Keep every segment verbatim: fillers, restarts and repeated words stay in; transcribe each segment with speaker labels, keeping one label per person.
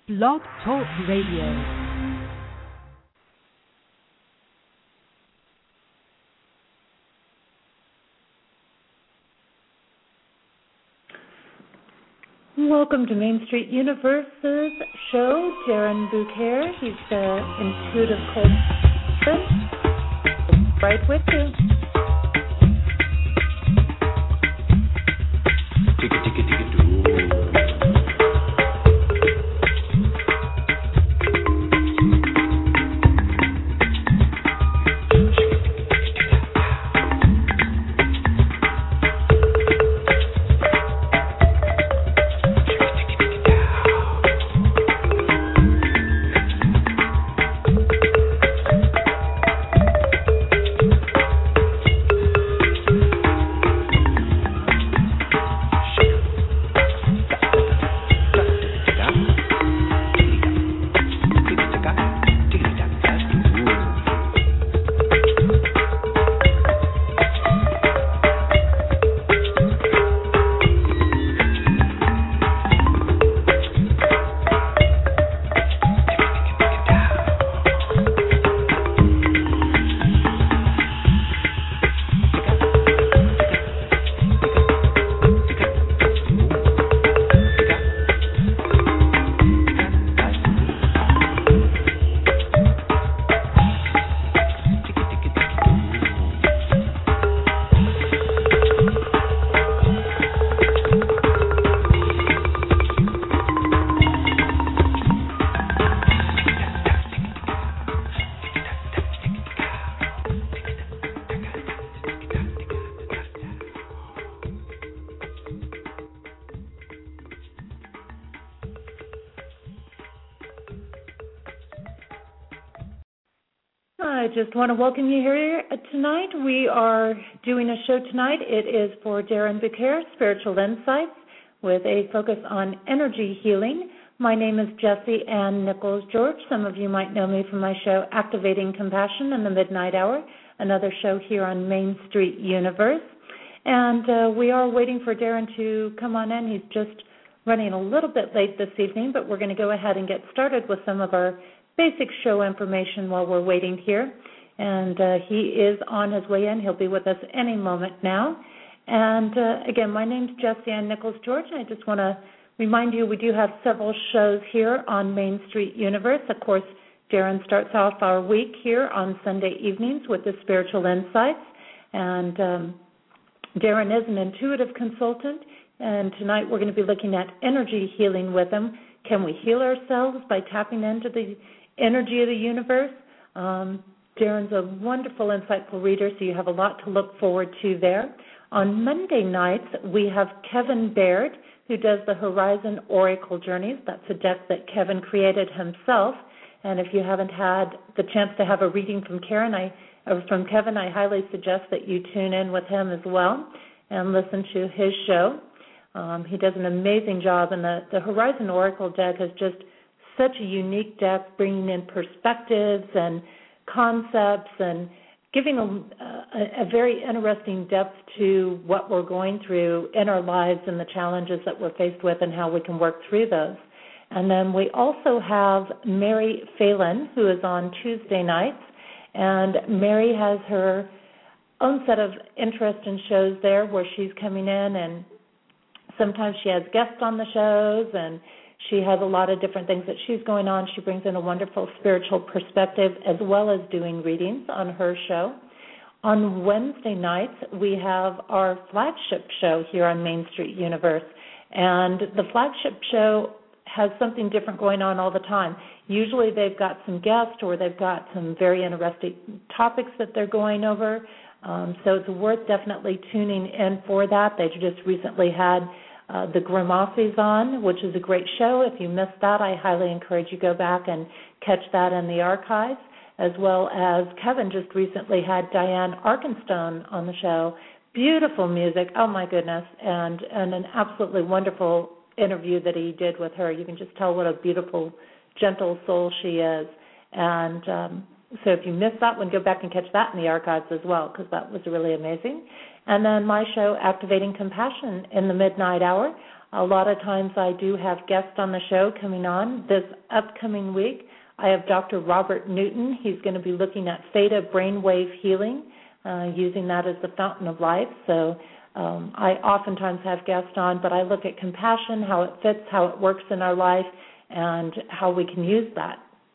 Speaker 1: Blog Talk Radio. Welcome to Main Street Universe's show. Darren Bouquet, he's the intuitive coach. Right with you. I just want to welcome you here tonight. We are doing a show tonight. It is for Darren Bouquet, Spiritual Insights, with a focus on energy healing. My name is Jessie Ann Nichols George. Some of you might know me from my show Activating Compassion in the Midnight Hour, another show here on Main Street Universe. And uh, we are waiting for Darren to come on in. He's just running a little bit late this evening, but we're going to go ahead and get started with some of our basic show information while we're waiting here. And uh, he is on his way in. He'll be with us any moment now. And uh, again, my name's Jessie Ann Nichols George, and I just want to remind you we do have several shows here on Main Street Universe. Of course, Darren starts off our week here on Sunday evenings with the Spiritual Insights. And um, Darren is an intuitive consultant, and tonight we're going to be looking at energy healing with him. Can we heal ourselves by tapping into the energy of the universe? Um, Darren's a wonderful, insightful reader, so you have a lot to look forward to there. On Monday nights, we have Kevin Baird, who does the Horizon Oracle Journeys. That's a deck that Kevin created himself. And if you haven't had the chance to have a reading from Karen, I, or from Kevin, I highly suggest that you tune in with him as well and listen to his show. Um, he does an amazing job, and the, the Horizon Oracle deck is just such a unique deck, bringing in perspectives and concepts and giving a, a, a very interesting depth to what we're going through in our lives and the challenges that we're faced with and how we can work through those. And then we also have Mary Phelan, who is on Tuesday nights, and Mary has her own set of interest in shows there where she's coming in, and sometimes she has guests on the shows, and she has a lot of different things that she's going on. She brings in a wonderful spiritual perspective as well as doing readings on her show. On Wednesday nights, we have our flagship show here on Main Street Universe. And the flagship show has something different going on all the time. Usually they've got some guests or they've got some very interesting topics that they're going over. Um, so it's worth definitely tuning in for that. They just recently had Uh, the Grimasses on, which is a great show. If you missed that, I highly encourage you go back and catch that in the archives, as well as Kevin just recently had Diane Arkenstone on the show. Beautiful music, oh my goodness, and, and an absolutely wonderful interview that he did with her. You can just tell what a beautiful, gentle soul she is. And um, so if you missed that one, go back and catch that in the archives as well, because that was really amazing. And then my show, Activating Compassion in the Midnight Hour. A lot of times I do have guests on the show coming on. This upcoming week, I have Doctor Robert Newton. He's going to be looking at theta brainwave healing, uh, using that as the fountain of life. So um, I oftentimes have guests on, but I look at compassion, how it fits, how it works in our life, and how we can use that.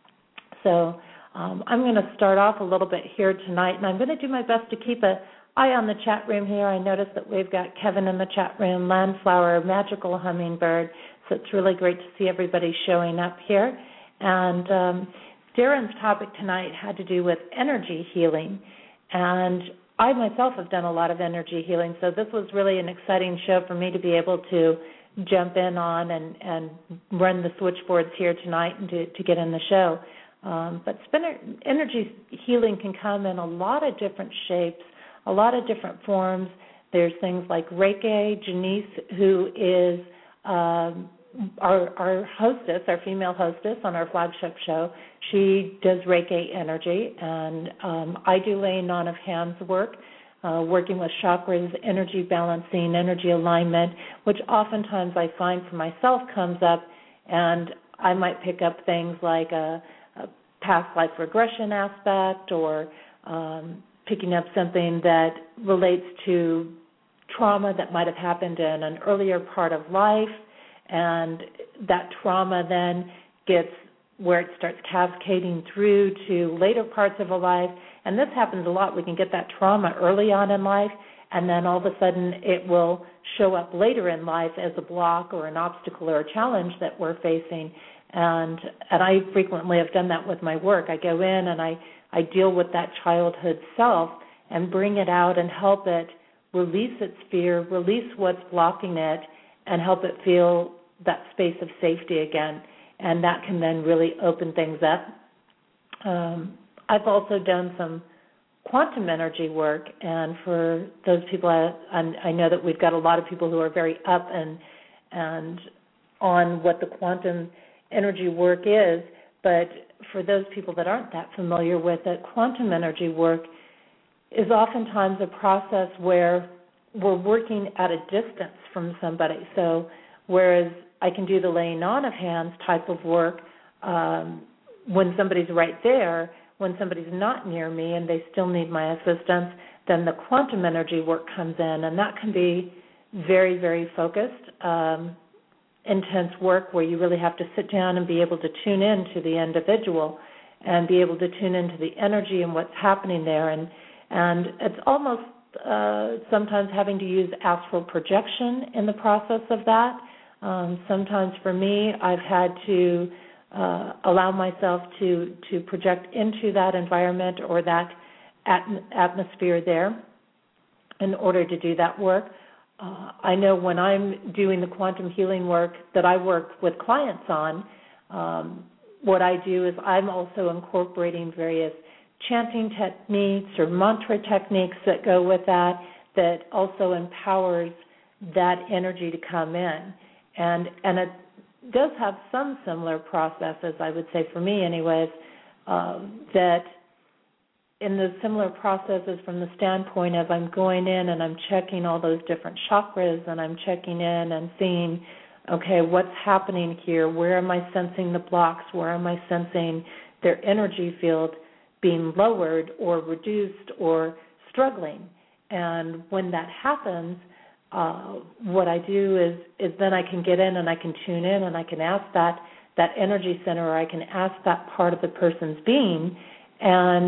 Speaker 1: So um, I'm going to start off a little bit here tonight, and I'm going to do my best to keep an eye on the chat room here. I noticed that we've got Kevin in the chat room, Landflower, Magical Hummingbird, so it's really great to see everybody showing up here. And um, Darren's topic tonight had to do with energy healing, and I myself have done a lot of energy healing, so this was really an exciting show for me to be able to jump in on and, and run the switchboards here tonight and to, to get in the show. Um, but spinner, energy healing can come in a lot of different shapes, a lot of different forms. There's things like Reiki. Janice, who is um, our, our hostess, our female hostess on our flagship show, she does Reiki energy, and um, I do laying on of hands work, uh, working with chakras, energy balancing, energy alignment, which oftentimes I find for myself comes up, and I might pick up things like a, a past life regression aspect, or um, picking up something that relates to trauma that might have happened in an earlier part of life, and that trauma then gets where it starts cascading through to later parts of a life. And this happens a lot. We can get that trauma early on in life, and then all of a sudden it will show up later in life as a block or an obstacle or a challenge that we're facing. And and I frequently have done that with my work. I go in and I, I deal with that childhood self and bring it out and help it release its fear, release what's blocking it, and help it feel that space of safety again. And that can then really open things up. Um, I've also done some quantum energy work, and for those people, I, I know that we've got a lot of people who are very up and and on what the quantum energy work is, but for those people that aren't that familiar with it, quantum energy work is oftentimes a process where we're working at a distance from somebody. So whereas I can do the laying on of hands type of work um, when somebody's right there, when somebody's not near me and they still need my assistance, then the quantum energy work comes in, and that can be very, very focused, um, intense work where you really have to sit down and be able to tune in to the individual and be able to tune into the energy and what's happening there. And, and it's almost uh, sometimes having to use astral projection in the process of that. Um, sometimes for me, I've had to uh, allow myself to, to project into that environment or that at- atmosphere there in order to do that work. Uh, I know when I'm doing the quantum healing work that I work with clients on, um, what I do is I'm also incorporating various chanting techniques or mantra techniques that go with that, that also empowers that energy to come in. And and it does have some similar processes, I would say for me anyways, uh, that in the similar processes from the standpoint of I'm going in and I'm checking all those different chakras and I'm checking in and seeing, okay, what's happening here? Where am I sensing the blocks? Where am I sensing their energy field being lowered or reduced or struggling? And when that happens, Uh, what I do is, is then I can get in and I can tune in and I can ask that, that energy center, or I can ask that part of the person's being and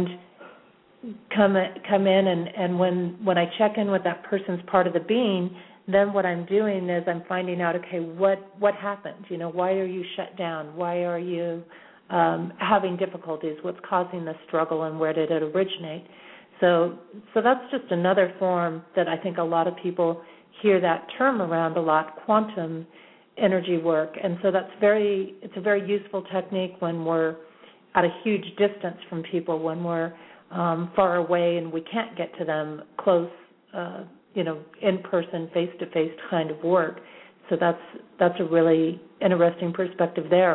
Speaker 1: come come in and, and when, when I check in with that person's part of the being, then what I'm doing is I'm finding out, okay, what, what happened? You know, why are you shut down? Why are you um, having difficulties? What's causing the struggle and where did it originate? So, so that's just another form that I think a lot of people hear that term around a lot, quantum energy work. And so that's very, it's a very useful technique when we're at a huge distance from people, when we're um, far away and we can't get to them close, uh, you know, in-person, face-to-face kind of work. So that's that's a really interesting perspective there.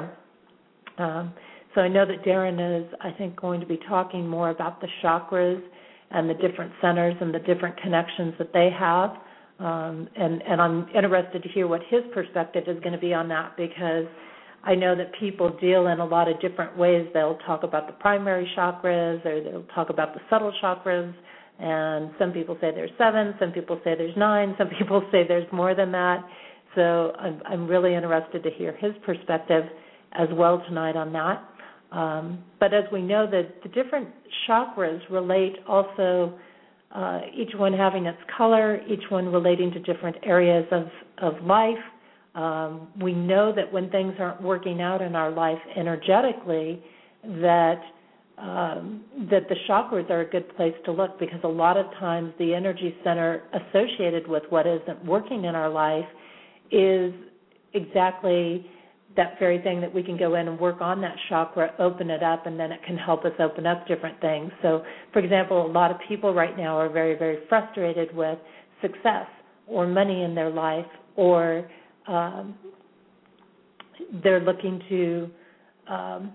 Speaker 1: Um, so I know that Darren is, I think, going to be talking more about the chakras and the different centers and the different connections that they have. Um, and, and I'm interested to hear what his perspective is going to be on that, because I know that people deal in a lot of different ways. They'll talk about the primary chakras, or they'll talk about the subtle chakras, and some people say there's seven, some people say there's nine, some people say there's more than that. So I'm, I'm really interested to hear his perspective as well tonight on that. Um, but as we know, that the different chakras relate also, uh, each one having its color, each one relating to different areas of, of life. Um, we know that when things aren't working out in our life energetically, that um, that the chakras are a good place to look, because a lot of times the energy center associated with what isn't working in our life is exactly that very thing that we can go in and work on that chakra, open it up, and then it can help us open up different things. So, for example, a lot of people right now are very, very frustrated with success or money in their life, or um, they're looking to, um,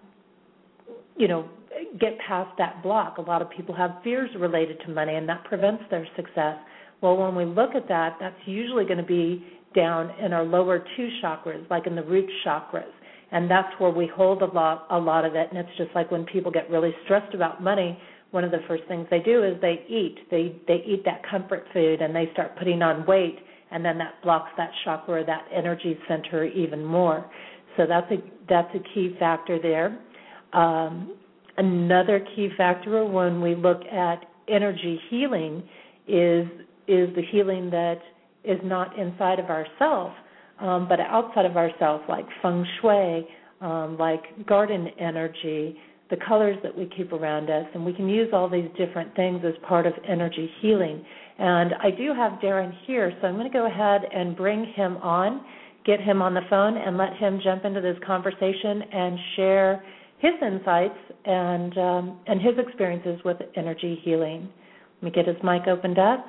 Speaker 1: you know, get past that block. A lot of people have fears related to money, and that prevents their success. Well, when we look at that, that's usually going to be down in our lower two chakras, like in the root chakras, and that's where we hold a lot, a lot of it. And it's just like when people get really stressed about money, one of the first things they do is they eat. They they eat that comfort food, and they start putting on weight, and then that blocks that chakra, that energy center, even more. So that's a that's a key factor there. Um, another key factor when we look at energy healing is is the healing that is not inside of ourselves, um, but outside of ourselves, like feng shui, um, like garden energy, the colors that we keep around us, and we can use all these different things as part of energy healing. And I do have Darren here, so I'm going to go ahead and bring him on, get him on the phone, and let him jump into this conversation and share his insights and um, and his experiences with energy healing. Let me get his mic opened up.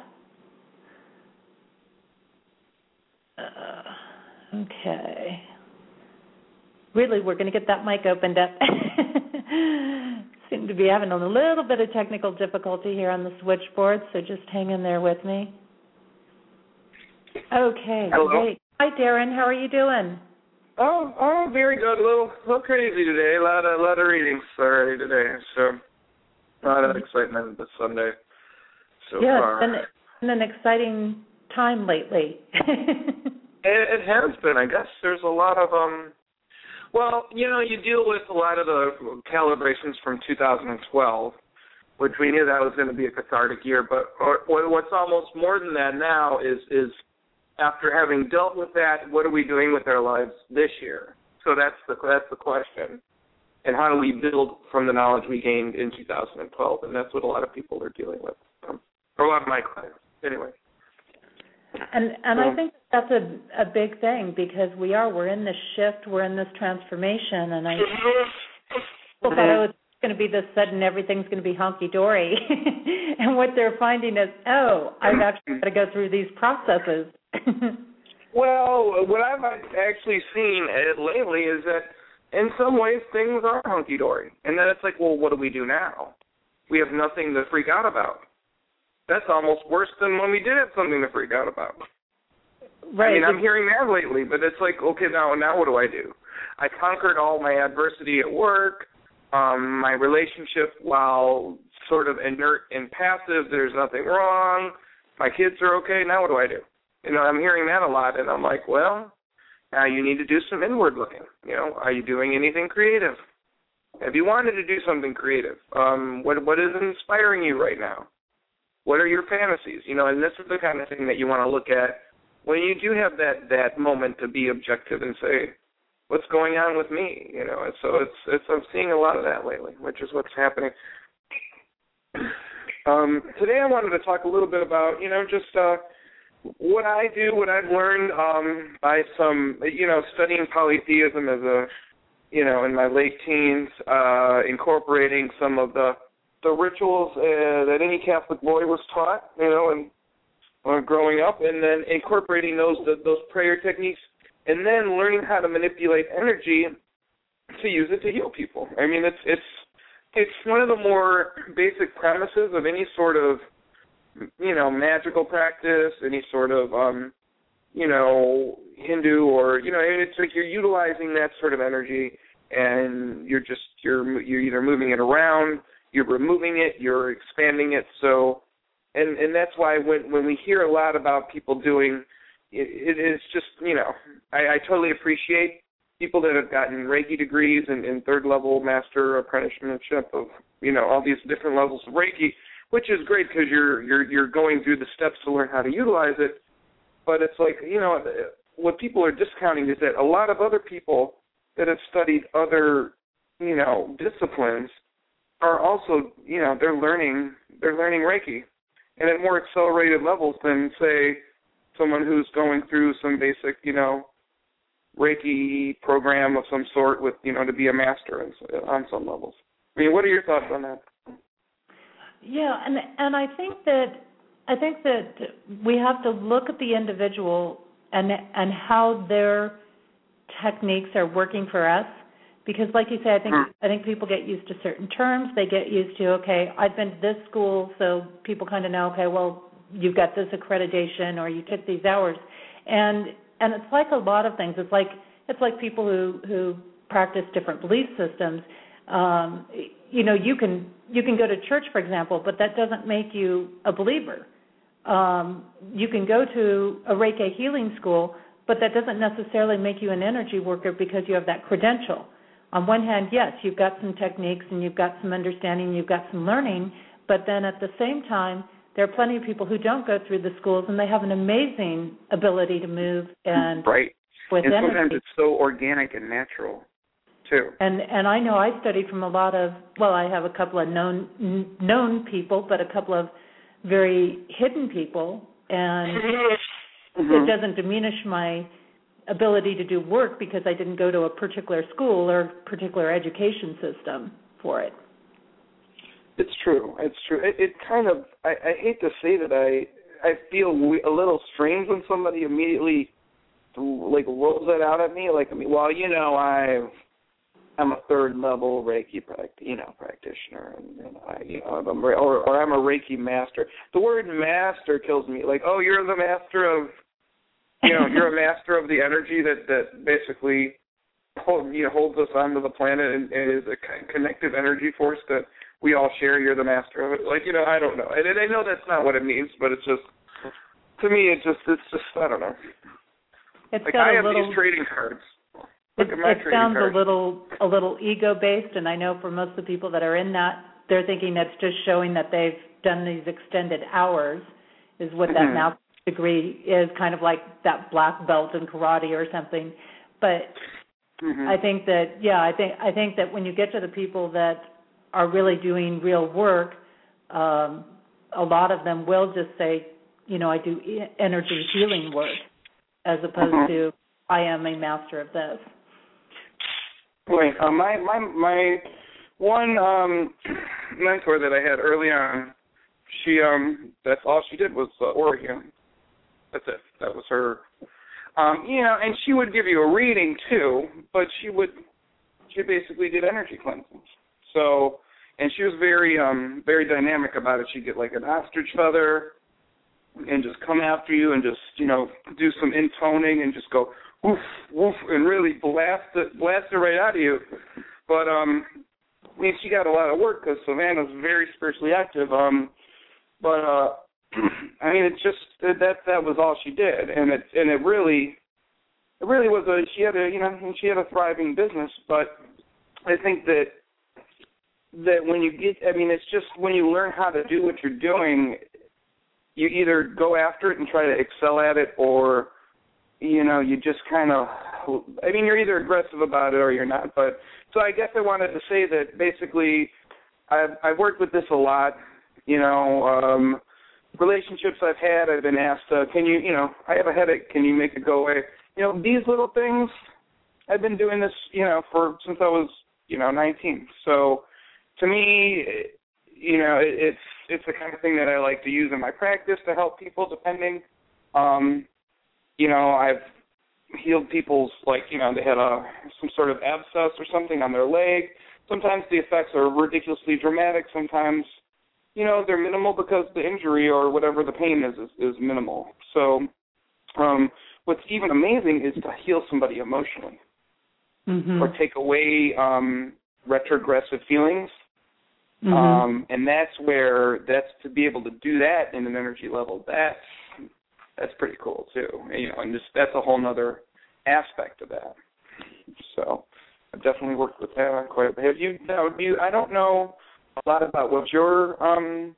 Speaker 1: Uh, okay. Really, we're going to get that mic opened up. Seem to be having a little bit of technical difficulty here on the switchboard, so just hang in there with me. Okay,
Speaker 2: Hello.
Speaker 1: Great. Hi, Darren. How are you doing?
Speaker 2: Oh, oh, very good. A little, little crazy today. A lot of, lot of readings already today. So, a lot of excitement this Sunday so
Speaker 1: yeah,
Speaker 2: far.
Speaker 1: Yeah, it's been an exciting time lately.
Speaker 2: it, it has been. I guess there's a lot of um. Well, you know, you deal with a lot of the calibrations from two thousand twelve, which we knew that was going to be a cathartic year. But or, or what's almost more than that now is is after having dealt with that, what are we doing with our lives this year? So that's the that's the question. And how do we build from the knowledge we gained in two thousand twelve? And that's what a lot of people are dealing with, um, or a lot of my clients, anyway.
Speaker 1: And and um, I think that's a a big thing, because we are we're in this shift, we're in this transformation, and I people thought it was going to be this sudden everything's going to be honky dory, and what they're finding is, oh, I've actually got to go through these processes.
Speaker 2: Well, what I've actually seen lately is that in some ways things are honky dory, and then it's like, well, what do we do now? We have nothing to freak out about. That's almost worse than when we did have something to freak out about.
Speaker 1: Right.
Speaker 2: I mean, I'm hearing that lately, but it's like, okay, now now what do I do? I conquered all my adversity at work, um, my relationship, while sort of inert and passive, there's nothing wrong, my kids are okay, now what do I do? You know, I'm hearing that a lot, and I'm like, well, now you need to do some inward looking. You know, are you doing anything creative? Have you wanted to do something creative? Um, what what is inspiring you right now? What are your fantasies? You know, and this is the kind of thing that you want to look at when you do have that, that moment to be objective and say, what's going on with me? You know, and so it's it's I'm seeing a lot of that lately, which is what's happening. Um, today I wanted to talk a little bit about, you know, just uh, what I do, what I've learned um, by some, you know, studying polytheism as a, you know, in my late teens, uh, incorporating some of the the rituals uh, that any Catholic boy was taught, you know, and uh, growing up, and then incorporating those the, those prayer techniques, and then learning how to manipulate energy to use it to heal people. I mean, it's it's it's one of the more basic premises of any sort of you know, magical practice, any sort of, um, you know, Hindu or, you know, it's like you're utilizing that sort of energy, and you're just, you're you're either moving it around, you're removing it, you're expanding it. So, and and that's why when when we hear a lot about people doing, it, it is just, you know, I, I totally appreciate people that have gotten Reiki degrees and, and third level master apprenticeship of, you know, all these different levels of Reiki, which is great because you're you're you're going through the steps to learn how to utilize it. But it's like, you know, what people are discounting is that a lot of other people that have studied other, you know, disciplines are also, you know, they're learning they're learning Reiki, and at more accelerated levels than, say, someone who's going through some basic, you know, Reiki program of some sort with, you know, to be a master on some levels. I mean, what are your thoughts on that?
Speaker 1: Yeah, and and I think that I think that we have to look at the individual and and how their techniques are working for us, because, like you say, I think I think people get used to certain terms. They get used to, okay, I've been to this school, so people kind of know, okay, well, you've got this accreditation or you took these hours, and and it's like a lot of things. It's like it's like people who who practice different belief systems. Um, you know, you can you can go to church, for example, but that doesn't make you a believer. Um, you can go to a Reiki healing school, but that doesn't necessarily make you an energy worker because you have that credential. On one hand, yes, you've got some techniques and you've got some understanding, you've got some learning, but then at the same time, there are plenty of people who don't go through the schools and they have an amazing ability to move and
Speaker 3: right.
Speaker 1: with
Speaker 3: and
Speaker 1: energy.
Speaker 3: Sometimes it's so organic and natural, too.
Speaker 1: And and I know I studied from a lot of, well, I have a couple of known n- known people, but a couple of very hidden people, and mm-hmm. it doesn't diminish my ability to do work because I didn't go to a particular school or particular education system for it.
Speaker 2: It's true. It's true. It, it kind of, I, I hate to say that I I feel we, a little strange when somebody immediately, like, rolls that out at me. Like, I mean, well, you know, I've, I'm a third level Reiki, you know, practitioner, and, and I, you know, I'm, or, or I'm a Reiki master. The word master kills me. Like, oh, you're the master of, you know, you're a master of the energy that, that basically hold, you know, holds us onto the planet and, and is a connective energy force that we all share. You're the master of it. Like, you know, I don't know. And, and I know that's not what it means, but it's just, to me, it just, it's just, I don't know.
Speaker 1: It's
Speaker 2: like,
Speaker 1: got
Speaker 2: I
Speaker 1: a
Speaker 2: have
Speaker 1: little,
Speaker 2: these trading cards. Look
Speaker 1: it,
Speaker 2: at my
Speaker 1: it sounds
Speaker 2: cards.
Speaker 1: a little a little ego-based, and I know for most of the people that are in that, they're thinking that's just showing that they've done these extended hours is what that mm-hmm. master's degree is, kind of like that black belt in karate or something. But mm-hmm. I think that, yeah, I think I think that when you get to the people that are really doing real work, um, a lot of them will just say, you know, I do energy healing work, as opposed mm-hmm. to I am a master of this.
Speaker 2: Wait, uh, my my my one um, mentor that I had early on, she um that's all she did was uh, Oregon. That's it. That was her. Um, you know, and she would give you a reading too, but she would she basically did energy cleansings. So, and she was very um very dynamic about it. She'd get like an ostrich feather and just come after you and just, you know, do some intoning and just go woof, woof, and really blast it, blast it right out of you. But, um, I mean, she got a lot of work because Savannah's very spiritually active. Um, but, uh, I mean, it just, that that was all she did. And it, and it really, it really was a, she had a, you know, she had a thriving business. But I think that, that when you get, I mean, it's just when you learn how to do what you're doing, you either go after it and try to excel at it, or, you know, you just kind of, I mean, you're either aggressive about it or you're not. But so I guess I wanted to say that basically I've, I've worked with this a lot. You know, um, relationships I've had, I've been asked, uh, can you, you know, I have a headache, can you make it go away? You know, these little things, I've been doing this, you know, for since I was, you know, nineteen. So to me, you know, it, it's it's the kind of thing that I like to use in my practice to help people, depending. Um, you know, I've healed people's, like, you know, they had a some sort of abscess or something on their leg. Sometimes the effects are ridiculously dramatic. Sometimes, you know, they're minimal because the injury or whatever the pain is is, is minimal. So um, what's even amazing is to heal somebody emotionally
Speaker 1: mm-hmm.
Speaker 2: or take away um, retrogressive feelings.
Speaker 1: Mm-hmm.
Speaker 2: Um, and that's where, that's to be able to do that in an energy level, that's, that's pretty cool too. And, you know, and just, that's a whole nother aspect of that. So I've definitely worked with that on quite a bit. Have you, now, you, I don't know a lot about what your, um,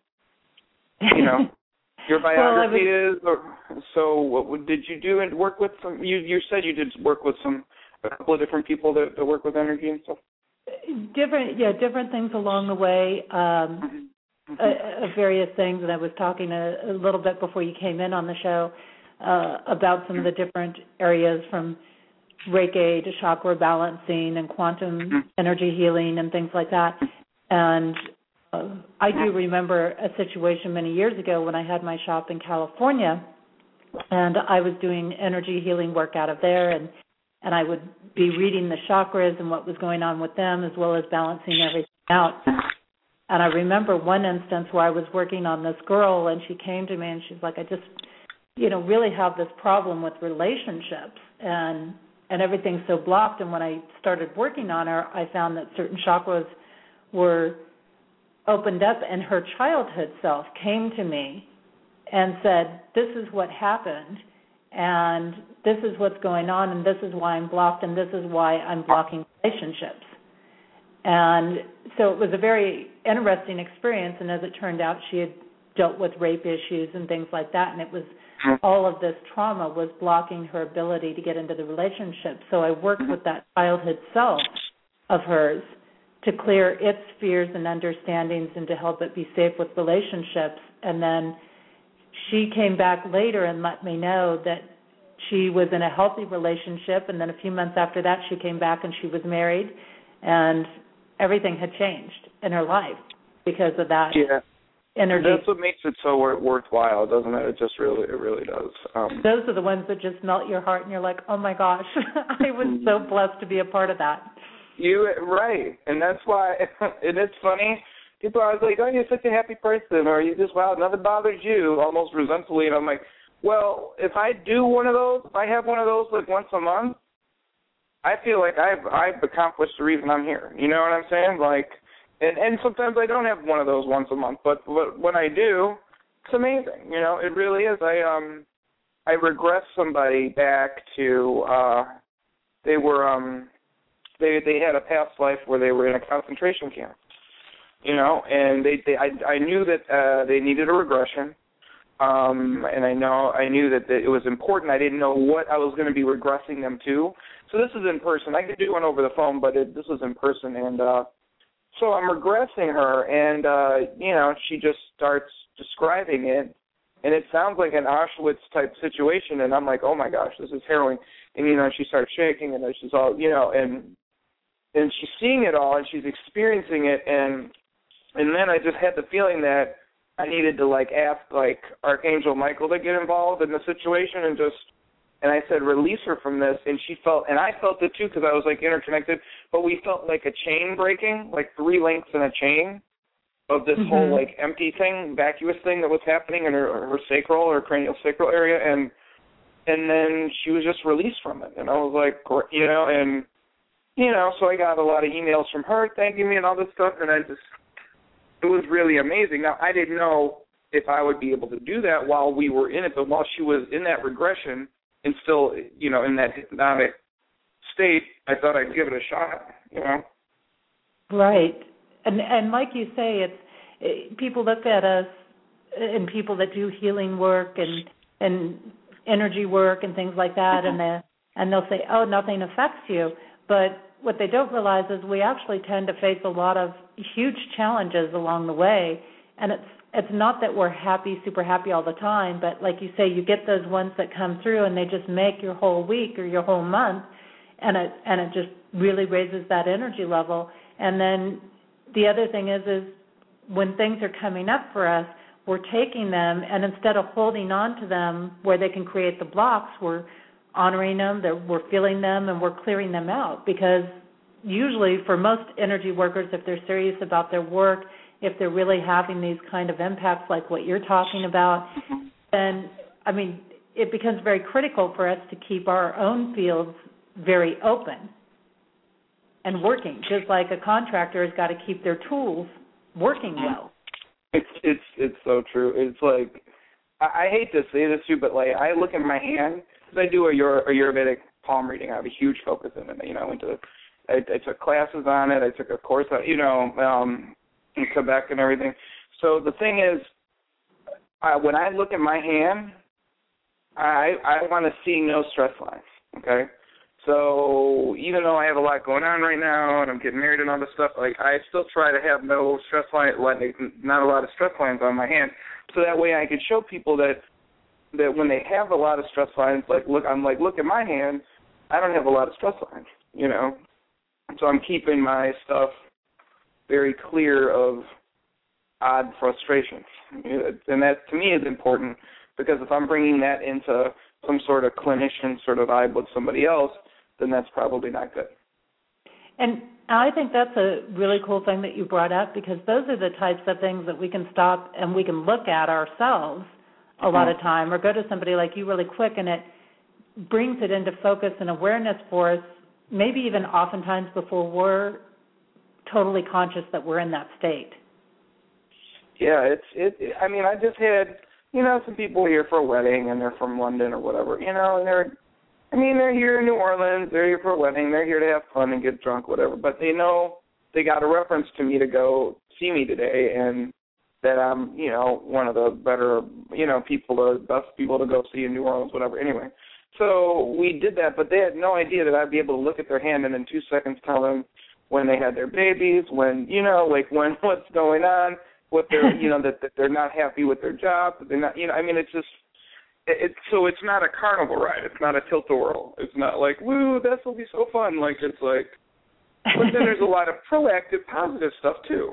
Speaker 2: you know, your biography well, was, is, or, so what did you do and work with some, you, you said you did work with some, a couple of different people that, that work with energy and stuff?
Speaker 1: Different, yeah, different things along the way, um, uh, of various things. And I was talking a, a little bit before you came in on the show uh, about some of the different areas from Reiki to chakra balancing and quantum energy healing and things like that. And uh, I do remember a situation many years ago when I had my shop in California, and I was doing energy healing work out of there, and and I would be reading the chakras and what was going on with them, as well as balancing everything out. And I remember one instance where I was working on this girl, and she came to me, and she's like, I just, you know, really have this problem with relationships, and and everything's so blocked. And when I started working on her, I found that certain chakras were opened up, and her childhood self came to me and said, this is what happened, and this is what's going on, and this is why I'm blocked, and this is why I'm blocking relationships. And so it was a very interesting experience, and as it turned out, she had dealt with rape issues and things like that, and it was all of this trauma was blocking her ability to get into the relationship. So I worked with that childhood self of hers to clear its fears and understandings and to help it be safe with relationships. And then she came back later and let me know that she was in a healthy relationship, and then a few months after that she came back and she was married, and everything had changed in her life because of that
Speaker 2: yeah.
Speaker 1: energy.
Speaker 2: That's what makes it so worthwhile, doesn't it? It just really, it really does. Um,
Speaker 1: Those are the ones that just melt your heart, and you're like, oh my gosh, I was so blessed to be a part of that.
Speaker 2: You right, and that's why, and it's funny. People are always like, oh, you're such a happy person, or you just, wow, nothing bothers you, almost resentfully. And I'm like, well, if I do one of those, if I have one of those like once a month, I feel like I've I've accomplished the reason I'm here. You know what I'm saying? Like, and, and sometimes I don't have one of those once a month, but, but when I do, it's amazing. You know, it really is. I um I regress somebody back to uh they were um they they had a past life where they were in a concentration camp. You know, and they, they I, I knew that uh, they needed a regression, um, and I know I knew that, that it was important. I didn't know what I was going to be regressing them to. So this is in person. I could do one over the phone, but it, this was in person, and uh, so I'm regressing her, and uh, you know, she just starts describing it, and it sounds like an Auschwitz type situation, and I'm like, oh my gosh, this is harrowing. And you know, she starts shaking, and she's all, you know, and and she's seeing it all, and she's experiencing it, and And then I just had the feeling that I needed to, like, ask, like, Archangel Michael to get involved in the situation and just, and I said, release her from this. And she felt, and I felt it too because I was, like, interconnected, but we felt like a chain breaking, like three links in a chain of this mm-hmm. whole, like, empty thing, vacuous thing that was happening in her, her sacral or cranial sacral area. And and then she was just released from it. And I was like, you know, and, you know, so I got a lot of emails from her thanking me and all this stuff, and I just, it was really amazing. Now, I didn't know if I would be able to do that while we were in it, but while she was in that regression and still, you know, in that hypnotic state, I thought I'd give it a shot, you know.
Speaker 1: Right. And and like you say, it's it, people look at us and people that do healing work and and energy work and things like that, mm-hmm. and they and they'll say, oh, nothing affects you, but what they don't realize is we actually tend to face a lot of huge challenges along the way, and it's it's not that we're happy, super happy all the time, but like you say, you get those ones that come through and they just make your whole week or your whole month, and it and it just really raises that energy level. And then the other thing is is when things are coming up for us, we're taking them, and instead of holding on to them where they can create the blocks, we're honoring them, that we're feeling them, and we're clearing them out. Because usually for most energy workers, if they're serious about their work if they're really having these kind of impacts like what you're talking about, mm-hmm. then, I mean, it becomes very critical for us to keep our own fields very open and working, just like a contractor has got to keep their tools working well.
Speaker 2: It's it's it's so true. It's like, I, I hate to say this to you, but like I look at my hand, because I do a, Euro, a Ayurvedic palm reading. I have a huge focus in it. You know, I went to, I, I took classes on it. I took a course on, you know, um, in Quebec and everything. So the thing is, uh, when I look at my hand, I I want to see no stress lines. Okay. So even though I have a lot going on right now and I'm getting married and all this stuff, like I still try to have no stress line, not a lot of stress lines on my hand, so that way I can show people that that when they have a lot of stress lines, like look, I'm like, look at my hand, I don't have a lot of stress lines, you know. So I'm keeping my stuff very clear of odd frustrations, and that to me is important because if I'm bringing that into some sort of clinician sort of vibe with somebody else, then that's probably not good.
Speaker 1: And I think that's a really cool thing that you brought up, because those are the types of things that we can stop and we can look at ourselves a mm-hmm. lot of time, or go to somebody like you really quick, and it brings it into focus and awareness for us, maybe even oftentimes before we're totally conscious that we're in that state.
Speaker 2: Yeah, it's it. I mean, I just had, you know, some people here for a wedding, and they're from London or whatever, you know, and they're, I mean, they're here in New Orleans, they're here for a wedding, they're here to have fun and get drunk, whatever, but they know they got a reference to me to go see me today, and that I'm, you know, one of the better, you know, people, the best people to go see in New Orleans, whatever, anyway. So we did that, but they had no idea that I'd be able to look at their hand and in two seconds tell them when they had their babies, when, you know, like when what's going on, what they're, you know, that, that they're not happy with their job, that they're not, you know, I mean, it's just, it, so it's not a carnival ride. It's not a tilt-a-whirl. It's not like, woo, this will be so fun. Like, it's like, but then there's a lot of proactive, positive stuff, too.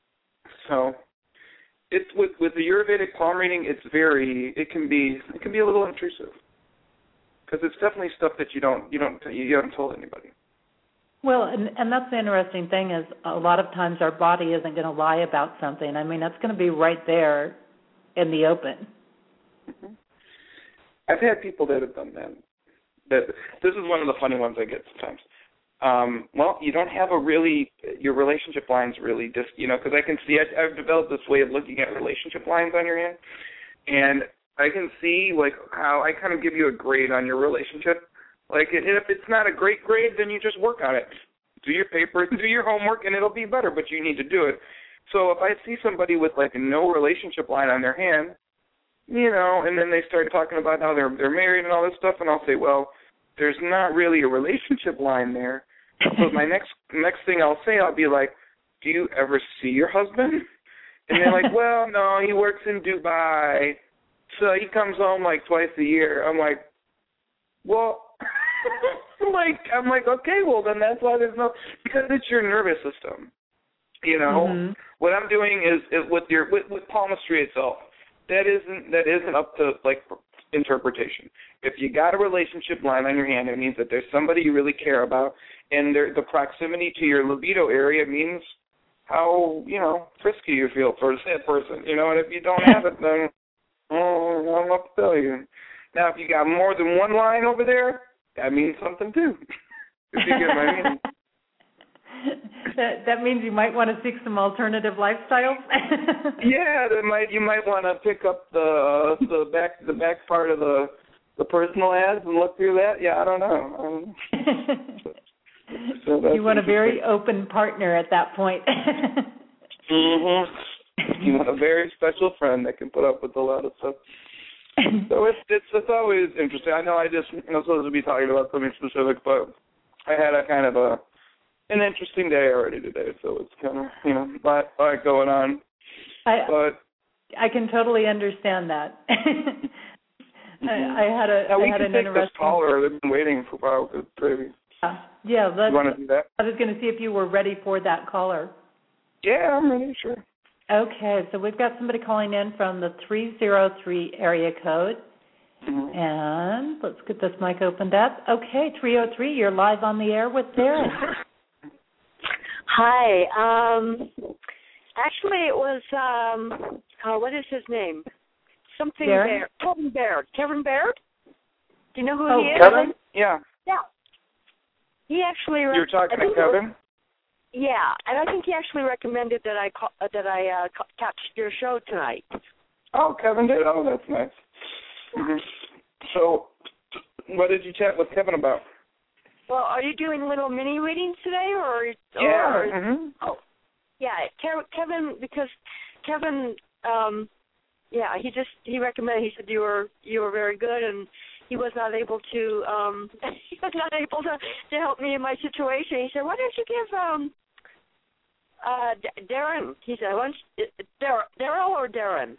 Speaker 2: So it's with, with the Ayurvedic palm reading, it's very, it can be, it can be a little intrusive. Because it's definitely stuff that you don't, you don't, you haven't told anybody.
Speaker 1: Well, and, and that's the interesting thing is a lot of times our body isn't going to lie about something. I mean, that's going to be right there in the open.
Speaker 2: Mm-hmm. I've had people that have done that. that. This is one of the funny ones I get sometimes. Um, well, you don't have a really, your relationship lines really just, you know, because I can see, I, I've developed this way of looking at relationship lines on your hand, and I can see, like, how I kind of give you a grade on your relationship. Like, and if it's not a great grade, then you just work on it. Do your papers, do your homework, and it'll be better, but you need to do it. So if I see somebody with, like, no relationship line on their hand, you know, and then they start talking about how they're they're married and all this stuff, and I'll say, well, there's not really a relationship line there. So my next next thing I'll say, I'll be like, do you ever see your husband? And they're like, well, no, he works in Dubai, so he comes home like twice a year. I'm like, well, like I'm like, okay, well then that's why there's no, because it's your nervous system. You know, mm-hmm. What I'm doing is, is with your with, with palmistry itself. That isn't that isn't up to like interpretation. If you got a relationship line on your hand, it means that there's somebody you really care about, and the proximity to your libido area means how, you know, frisky you feel for that person. You know, and if you don't have it, then oh, I don't know what to tell you. Now, if you got more than one line over there, that means something too. If you get my meaning.
Speaker 1: That, that means you might want to seek some alternative lifestyles.
Speaker 2: Yeah, that might you might want to pick up the uh, the back the back part of the the personal ads and look through that. Yeah, I don't know. Um, so
Speaker 1: you want a very open partner at that point.
Speaker 2: Mhm. You want a very special friend that can put up with a lot of stuff. So it's it's it's always interesting. I know I just I'm not supposed to be talking about something specific, but I had a kind of a an interesting day already today, so it's kind of, you know, a lot, a lot going on.
Speaker 1: I,
Speaker 2: but
Speaker 1: I can totally understand that.
Speaker 2: mm-hmm.
Speaker 1: I, I had a
Speaker 2: now,
Speaker 1: I
Speaker 2: we
Speaker 1: had
Speaker 2: can
Speaker 1: an
Speaker 2: take
Speaker 1: interesting.
Speaker 2: This caller. They've been waiting for a while. It's crazy.
Speaker 1: Uh, yeah, let's,
Speaker 2: you want to do that?
Speaker 1: I was going to see if you were ready for that caller.
Speaker 2: Yeah, I'm ready. Sure.
Speaker 1: Okay, so we've got somebody calling in from the three oh three area code. Mm-hmm. And let's get this mic opened up. Okay, three oh three, you're live on the air with Darren.
Speaker 4: Hi. Um, Actually, it was, um, oh, what is his name? Something
Speaker 1: Darren?
Speaker 4: Baird. Kevin Baird. Kevin Baird? Do you know who
Speaker 2: Oh,
Speaker 4: he is?
Speaker 2: Kevin? Yeah.
Speaker 4: Yeah. He actually.
Speaker 2: You're talking to Kevin?
Speaker 4: Was, yeah, and I think he actually recommended that I call, uh, that I uh, ca- catch your show tonight.
Speaker 2: Oh, Kevin did? Oh, that's nice. Mm-hmm. So, what did you chat with Kevin about?
Speaker 4: Well, are you doing little mini readings today, or?
Speaker 2: Yeah.
Speaker 4: Or,
Speaker 2: mm-hmm.
Speaker 4: Oh, yeah. Kevin, because Kevin, um, yeah, he just he recommended. He said you were you were very good, and he was not able to um he was not able to to help me in my situation. He said, why don't you give um uh D- Darren? He said, why don't you, Dar- Daryl or Darren?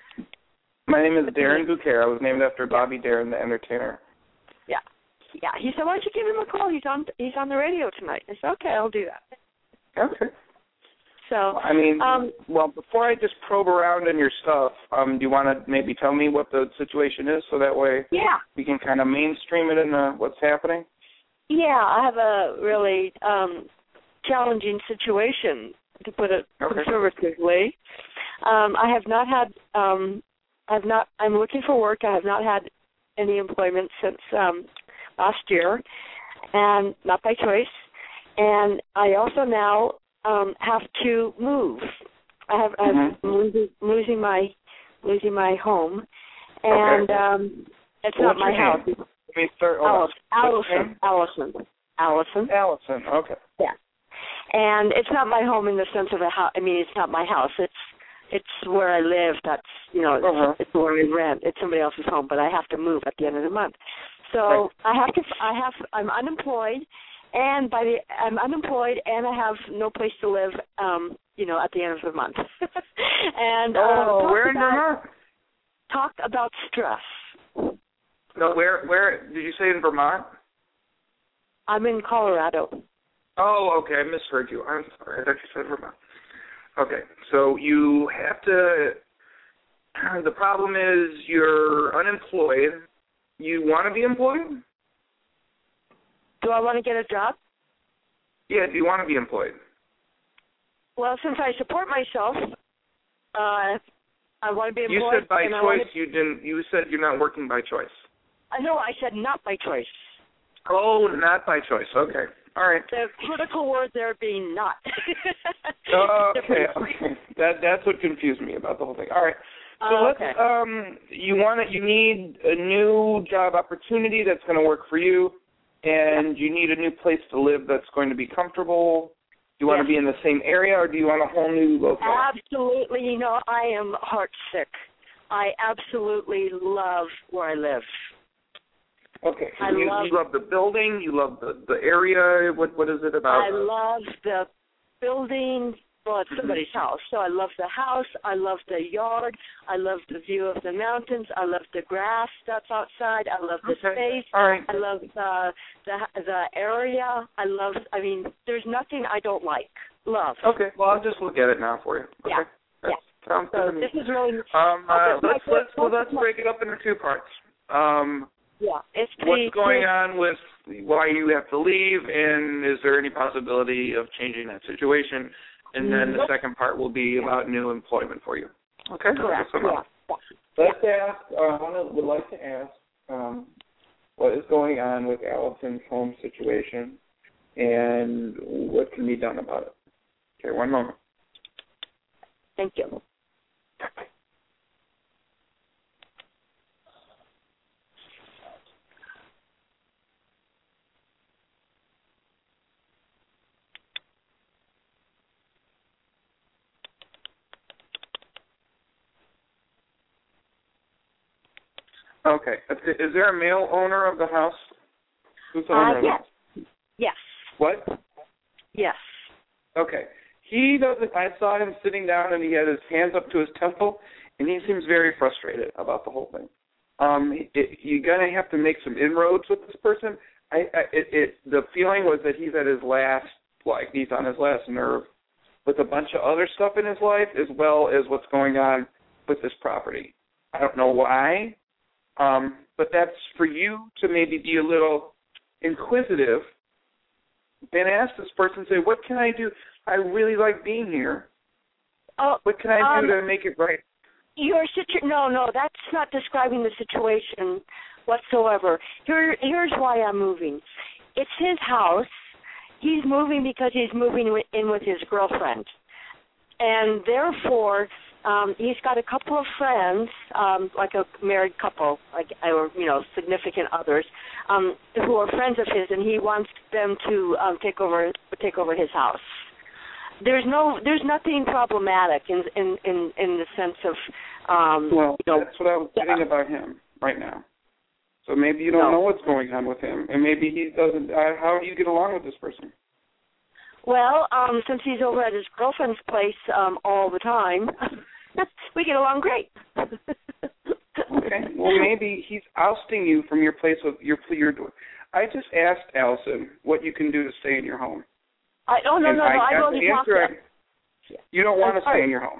Speaker 2: My name is Darren Bouquet. I was named after Bobby Darin, the entertainer.
Speaker 4: Yeah, yeah. He said, why don't you give him a call? He's on he's on the radio tonight. I said, okay, I'll do that.
Speaker 2: Okay.
Speaker 4: So
Speaker 2: I mean,
Speaker 4: um,
Speaker 2: well, before I just probe around in your stuff, um, do you want to maybe tell me what the situation is, so that way
Speaker 4: yeah,
Speaker 2: we can kind of mainstream it in uh, what's happening?
Speaker 4: yeah. I have a really um, challenging situation, to put it
Speaker 2: Okay.
Speaker 4: conservatively. Um, I have not had. Um, I've not. I'm looking for work. I have not had any employment since um, last year, and not by choice. And I also now um, have to move. I have.
Speaker 2: Mm-hmm.
Speaker 4: I'm losing, losing my losing my home, and
Speaker 2: Okay.
Speaker 4: um, it's
Speaker 2: What's
Speaker 4: not my
Speaker 2: your
Speaker 4: house.
Speaker 2: name? Let me start. hold on.
Speaker 4: Allison. Allison. Allison. Allison.
Speaker 2: Allison. Okay.
Speaker 4: Yeah. And it's not my home in the sense of a house. I mean, it's not my house. It's it's where I live. That's, you know, it's,
Speaker 2: Uh-huh.
Speaker 4: it's where I rent. It's somebody else's home, but I have to move at the end of the month. So
Speaker 2: Right.
Speaker 4: I have to. I have. I'm unemployed, and by the I'm unemployed, and I have no place to live. Um, you know, at the end of the month. and
Speaker 2: Oh,
Speaker 4: um,
Speaker 2: where in
Speaker 4: about,
Speaker 2: Vermont?
Speaker 4: Talk about stress.
Speaker 2: No, where? Where did you say in Vermont?
Speaker 4: I'm in Colorado.
Speaker 2: Oh, okay. I misheard you. I'm sorry. I thought you said Vermont. Okay, so you have to. The problem is you're unemployed. You want to be employed?
Speaker 4: Do I want to get a job?
Speaker 2: Yeah. Do you want to be employed?
Speaker 4: Well, since I support myself, uh, I want to be employed.
Speaker 2: You said by
Speaker 4: and I
Speaker 2: choice.
Speaker 4: wanna...
Speaker 2: You didn't. You said you're not working by choice.
Speaker 4: I know. I said not by choice.
Speaker 2: Oh, not by choice. Okay. All right.
Speaker 4: The critical word there being not.
Speaker 2: Oh, okay. Okay. That that's what confused me about the whole thing. All right. So
Speaker 4: uh,
Speaker 2: let's.
Speaker 4: okay.
Speaker 2: Um, you want to. You need a new job opportunity that's going to work for you, and you need a new place to live that's going to be comfortable. Do you want
Speaker 4: Yes.
Speaker 2: to be in the same area, or do you want a whole new locale?
Speaker 4: Absolutely. You know, I am heart sick. I absolutely love where I live.
Speaker 2: Okay. So
Speaker 4: I
Speaker 2: you,
Speaker 4: love,
Speaker 2: you love the building. You love the the area. What what is it about?
Speaker 4: I love the building. Well, it's somebody's
Speaker 2: Mm-hmm.
Speaker 4: house. So I love the house. I love the yard. I love the view of the mountains. I love the grass that's outside. I love the
Speaker 2: Okay.
Speaker 4: space.
Speaker 2: All right.
Speaker 4: I love the the the area. I love. I mean, there's nothing I don't like. Love.
Speaker 2: Okay. Well, I'll just look at it now for you. Okay.
Speaker 4: Yeah.
Speaker 2: That
Speaker 4: Yeah.
Speaker 2: sounds
Speaker 4: So
Speaker 2: good to me.
Speaker 4: this is really.
Speaker 2: Um, uh,
Speaker 4: Okay,
Speaker 2: let's
Speaker 4: my-
Speaker 2: let's well, let's break it up into two parts. Um,
Speaker 4: Yeah. It's
Speaker 2: what's
Speaker 4: pretty,
Speaker 2: going on with why you have to leave, and is there any possibility of changing that situation? And then the
Speaker 4: Nope.
Speaker 2: second part will be about new employment for you. Okay.
Speaker 4: Correct.
Speaker 2: So
Speaker 4: Yeah.
Speaker 2: let's ask. Uh, I would like to ask um, what is going on with Allison's home situation, and what can be done about it. Okay. One moment.
Speaker 4: Thank you.
Speaker 2: Okay. Is there a male owner of the house? Who's the owner
Speaker 4: Uh,
Speaker 2: of the
Speaker 4: yes.
Speaker 2: house?
Speaker 4: Yes.
Speaker 2: What?
Speaker 4: Yes.
Speaker 2: Okay. He doesn't. I saw him sitting down, and he had his hands up to his temple, and he seems very frustrated about the whole thing. Um, it, you're gonna have to make some inroads with this person. I, I it, it, the feeling was that he's at his last, like he's on his last nerve, with a bunch of other stuff in his life, as well as what's going on with this property. I don't know why, um, but that's for you to maybe be a little inquisitive and ask this person, say, what can I do? I really like being here.
Speaker 4: Oh,
Speaker 2: what can I do
Speaker 4: um,
Speaker 2: to make it right?
Speaker 4: Your situ- No, no, that's not describing the situation whatsoever. Here, here's why I'm moving. It's his house. He's moving because he's moving in with his girlfriend. And therefore, um, he's got a couple of friends, um, like a married couple, like or you know, significant others, um, who are friends of his, and he wants them to um, take over take over his house. There's no, there's nothing problematic in in in, in the sense of, um,
Speaker 3: well,
Speaker 4: you know,
Speaker 3: that's what I was saying about him right now. So maybe you don't
Speaker 4: no.
Speaker 3: know what's going on with him, and maybe he doesn't. Uh, how do you get along with this person?
Speaker 4: Well, um, since he's over at his girlfriend's place um, all the time, we get along great.
Speaker 3: Okay. Well, maybe he's ousting you from your place of your your. I just asked Allison what you can do to stay in your home.
Speaker 4: I oh no
Speaker 3: and
Speaker 4: no
Speaker 3: I
Speaker 4: no I've already talked to him.
Speaker 3: You don't want to stay in your home.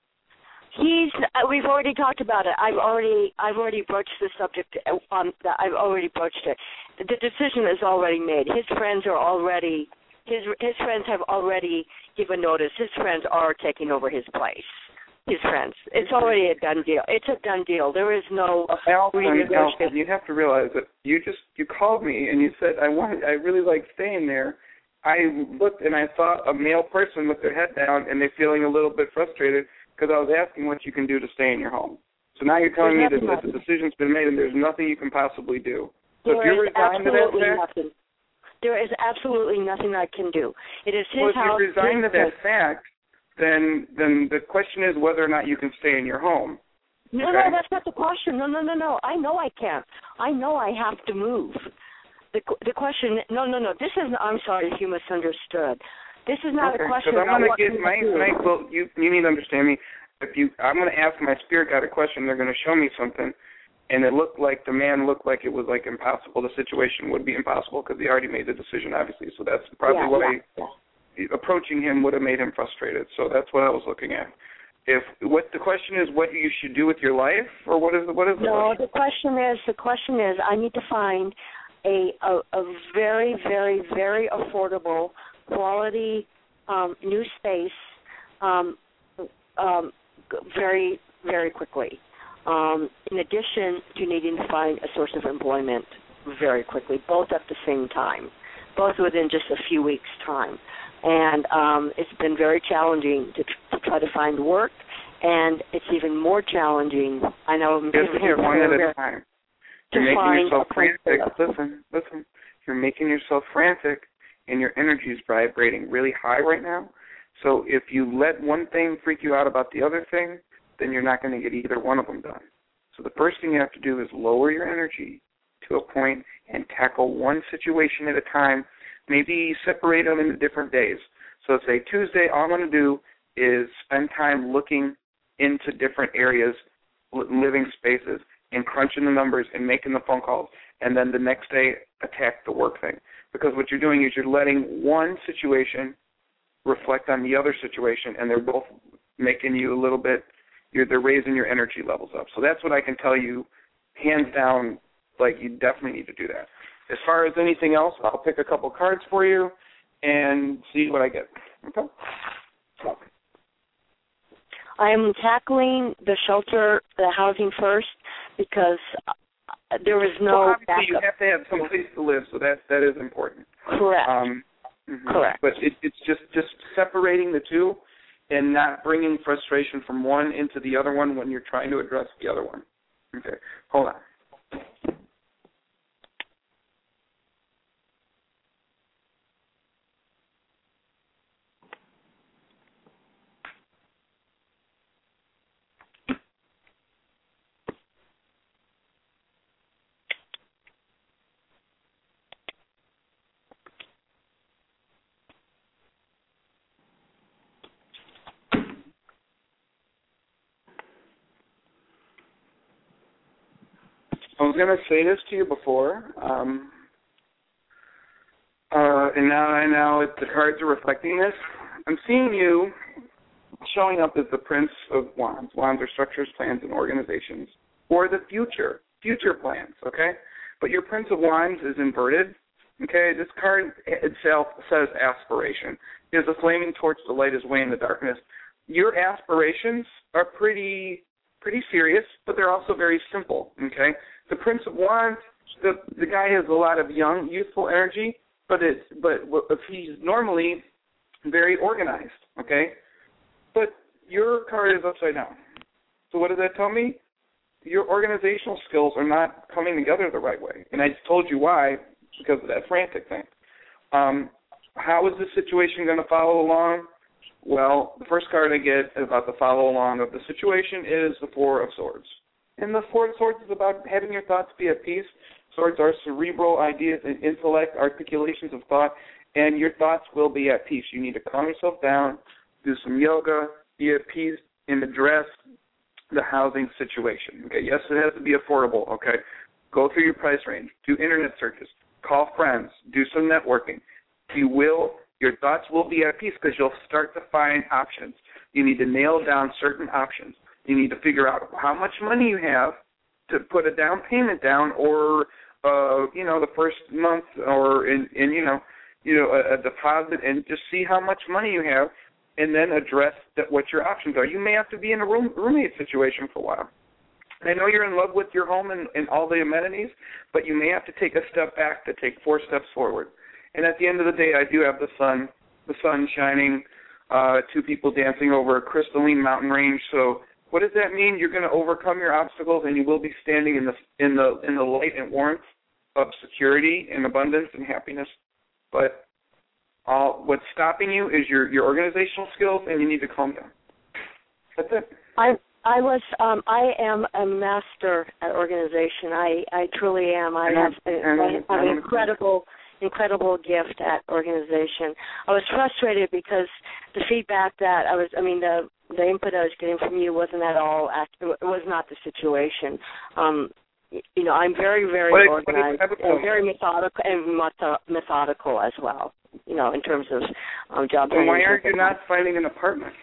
Speaker 4: He's. Uh, we've already talked about it. I've already. I've already broached the subject. Um, I've already broached it. The decision is already made. His friends are already. His his friends have already given notice. His friends are taking over his place. His friends. It's already a done deal. It's a done deal. There is no.
Speaker 3: Allison, Allison, you have to realize that you just you called me and you said I want. I really like staying there. I looked and I saw a male person with their head down and they're feeling a little bit frustrated because I was asking what you can do to stay in your home. So now you're telling
Speaker 4: there's
Speaker 3: me that, that the decision's been made and there's nothing you can possibly do. So
Speaker 4: there
Speaker 3: if you're
Speaker 4: is
Speaker 3: resigned to that
Speaker 4: absolutely
Speaker 3: fact,
Speaker 4: nothing. There is absolutely nothing I can do. It is his
Speaker 3: well, if
Speaker 4: house.
Speaker 3: you're resigned to
Speaker 4: his
Speaker 3: that fact, then then the question is whether or not you can stay in your home.
Speaker 4: No,
Speaker 3: okay?
Speaker 4: no, that's not the question. No, no, no, no. I know I can't. I know I have to move. The the question, no, no, no. This is. I'm sorry if you misunderstood. This is not
Speaker 3: okay,
Speaker 4: a question.
Speaker 3: Because I'm
Speaker 4: going to
Speaker 3: get my, my well, you you need to understand me. If you, I'm going to ask my spirit guide a question. They're going to show me something, and it looked like the man looked like it was like impossible. The situation would be impossible because he already made the decision, obviously. So that's probably
Speaker 4: yeah,
Speaker 3: why
Speaker 4: yeah, yeah.
Speaker 3: approaching him would have made him frustrated. So that's what I was looking at. If what the question is, what you should do with your life, or what is the, what is the
Speaker 4: No,
Speaker 3: question?
Speaker 4: the question is the question is I need to find a a, a very very very affordable quality um, new space um, um, very very quickly. Um, in addition to needing to find a source of employment very quickly, both at the same time, both within just a few weeks' time. And um, it's been very challenging to, tr- to try to find work, and it's even more challenging. I know I'm
Speaker 3: Just
Speaker 4: here
Speaker 3: one at a time. You're making yourself frantic. Listen, listen. You're making yourself frantic, and your energy is vibrating really high right now. So if you let one thing freak you out about the other thing, then you're not going to get either one of them done. So the first thing you have to do is lower your energy to a point and tackle one situation at a time. Maybe separate them into different days. So say Tuesday, all I'm going to do is spend time looking into different areas, living spaces, and crunching the numbers and making the phone calls. And then the next day, attack the work thing. Because what you're doing is you're letting one situation reflect on the other situation, and they're both making you a little bit, you're, they're raising your energy levels up. So that's what I can tell you, hands down, like you definitely need to do that. As far as anything else, I'll pick a couple cards for you and see what I get. Okay?
Speaker 4: I am tackling the shelter, the housing first, because there is no
Speaker 3: well, obviously
Speaker 4: backup.
Speaker 3: you have to have some place to live, so that that is important.
Speaker 4: Correct.
Speaker 3: Um, mm-hmm.
Speaker 4: Correct.
Speaker 3: But it, it's just, just separating the two and not bringing frustration from one into the other one when you're trying to address the other one. Okay, hold on. I was going to say this to you before, um, uh, and now I know the cards are reflecting this. I'm seeing you showing up as the Prince of Wands. Wands are structures, plans, and organizations for the future, future plans, okay? But your Prince of Wands is inverted, okay? This card itself says aspiration. He has a flaming torch to light his way in the darkness,
Speaker 2: your aspirations are pretty pretty serious, but they're also very simple, okay? The Prince of Wands, the the guy has a lot of young, youthful energy, but it's but if he's normally very organized, okay? But your card is upside down. So what does that tell me? Your organizational skills are not coming together the right way. And I just told you why, because of that frantic thing. Um, how is this situation going to follow along? Well, the first card I get about the follow along of the situation is the Four of Swords. And the Four of Swords is about having your thoughts be at peace. Swords are cerebral ideas and intellect, articulations of thought, and your thoughts will be at peace. You need to calm yourself down, do some yoga, be at peace, and address the housing situation. Okay, yes, it has to be affordable. Okay, go through your price range, do internet searches, call friends, do some networking. You will, your thoughts will be at peace because you'll start to find options. You need to nail down certain options. You need to figure out how much money you have to put a down payment down, or uh, you know, the first month, or in, in you know, you know, a, a deposit, and just see how much money you have, and then address that, what your options are. You may have to be in a room, roommate situation for a while. I know you're in love with your home and, and all the amenities, but you may have to take a step back to take four steps forward. And at the end of the day, I do have the sun, the sun shining, uh, two people dancing over a crystalline mountain range. So what does that mean? You're going to overcome your obstacles, and you will be standing in the in the in the light and warmth of security and abundance and happiness. But all what's stopping you is your, your organizational skills, and you need to calm down. That's it.
Speaker 4: I I was um, I am a master at organization. I, I truly am. I have, I have an incredible incredible gift at organization. I was frustrated because the feedback that I was, I mean, the the input I was getting from you wasn't at all, it was not the situation. Um, you know, I'm very, very what organized is, and very methodical and methodical as well, you know, in terms of um, job.
Speaker 2: So why aren't you not finding an apartment?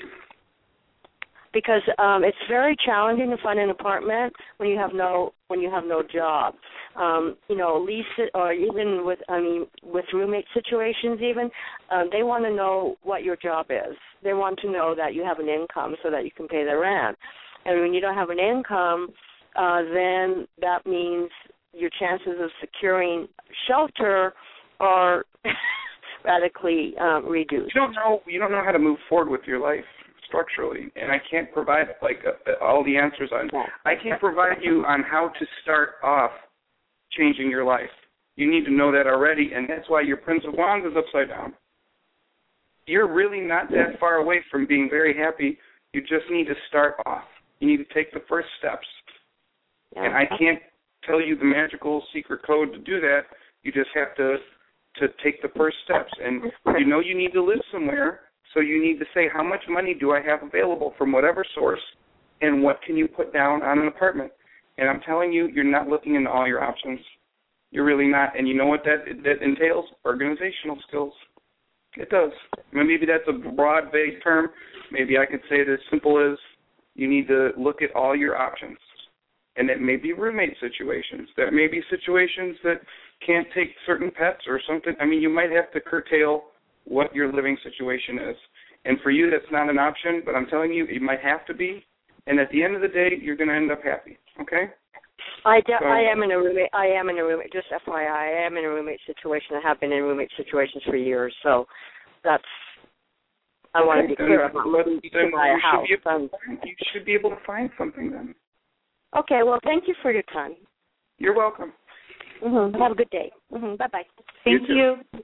Speaker 4: Because um, it's very challenging to find an apartment when you have no when you have no job. Um, you know, lease it, or even with I mean with roommate situations, even um, they want to know what your job is. They want to know that you have an income so that you can pay the rent. And when you don't have an income, uh, then that means your chances of securing shelter are radically um, reduced.
Speaker 2: You don't know. You don't know how to move forward with your life structurally, and I can't provide like uh, all the answers on. I can't provide you on how to start off changing your life. You need to know that already, and that's why your Prince of Wands is upside down. You're really not that far away from being very happy. You just need to start off. You need to take the first steps. Yeah. And I can't tell you the magical secret code to do that. You just have to to take the first steps. And you know you need to live somewhere. So you need to say, how much money do I have available from whatever source, and what can you put down on an apartment? And I'm telling you, you're not looking into all your options. You're really not. And you know what that, that entails? Organizational skills. It does. I mean, maybe that's a broad, vague term. Maybe I could say it as simple as you need to look at all your options. And it may be roommate situations. That may be situations that can't take certain pets or something. I mean, you might have to curtail what your living situation is. And for you, that's not an option, but I'm telling you, it might have to be. And at the end of the day, you're going to end up happy, okay?
Speaker 4: I, de- so, I am in a roommate, I am in a roommate, just F Y I, I am in a roommate situation. I have been in roommate situations for years, so that's, I okay, want to be clear about moving to buy a house.
Speaker 2: Find, you should be able to find something then.
Speaker 4: Okay, well, thank you for your time.
Speaker 2: You're welcome.
Speaker 4: Mm-hmm. Have a good day. Mm-hmm. Bye-bye.
Speaker 1: Thank you. you.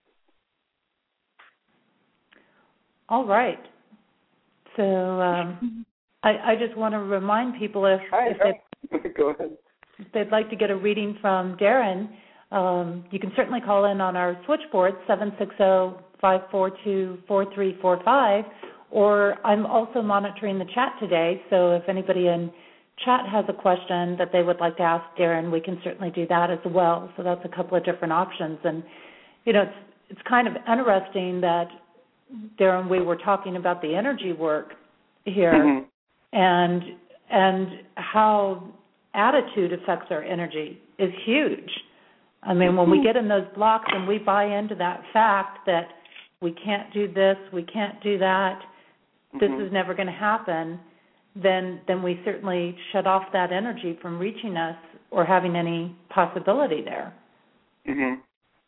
Speaker 1: All right. So um, I, I just want to remind people if,
Speaker 2: Hi,
Speaker 1: if,
Speaker 2: they, Go ahead.
Speaker 1: if they'd like to get a reading from Darren, um, you can certainly call in on our switchboard, seven six zero, five four two, four three four five, or I'm also monitoring the chat today, so if anybody in chat has a question that they would like to ask Darren, we can certainly do that as well. So that's a couple of different options. And, you know, it's, it's kind of interesting that Darren, we were talking about the energy work here, mm-hmm. and and how attitude affects our energy is huge. I mean, mm-hmm. when we get in those blocks and we buy into that fact that we can't do this, we can't do that, this
Speaker 3: mm-hmm.
Speaker 1: is never going to happen, then then we certainly shut off that energy from reaching us or having any possibility there.
Speaker 3: Mhm.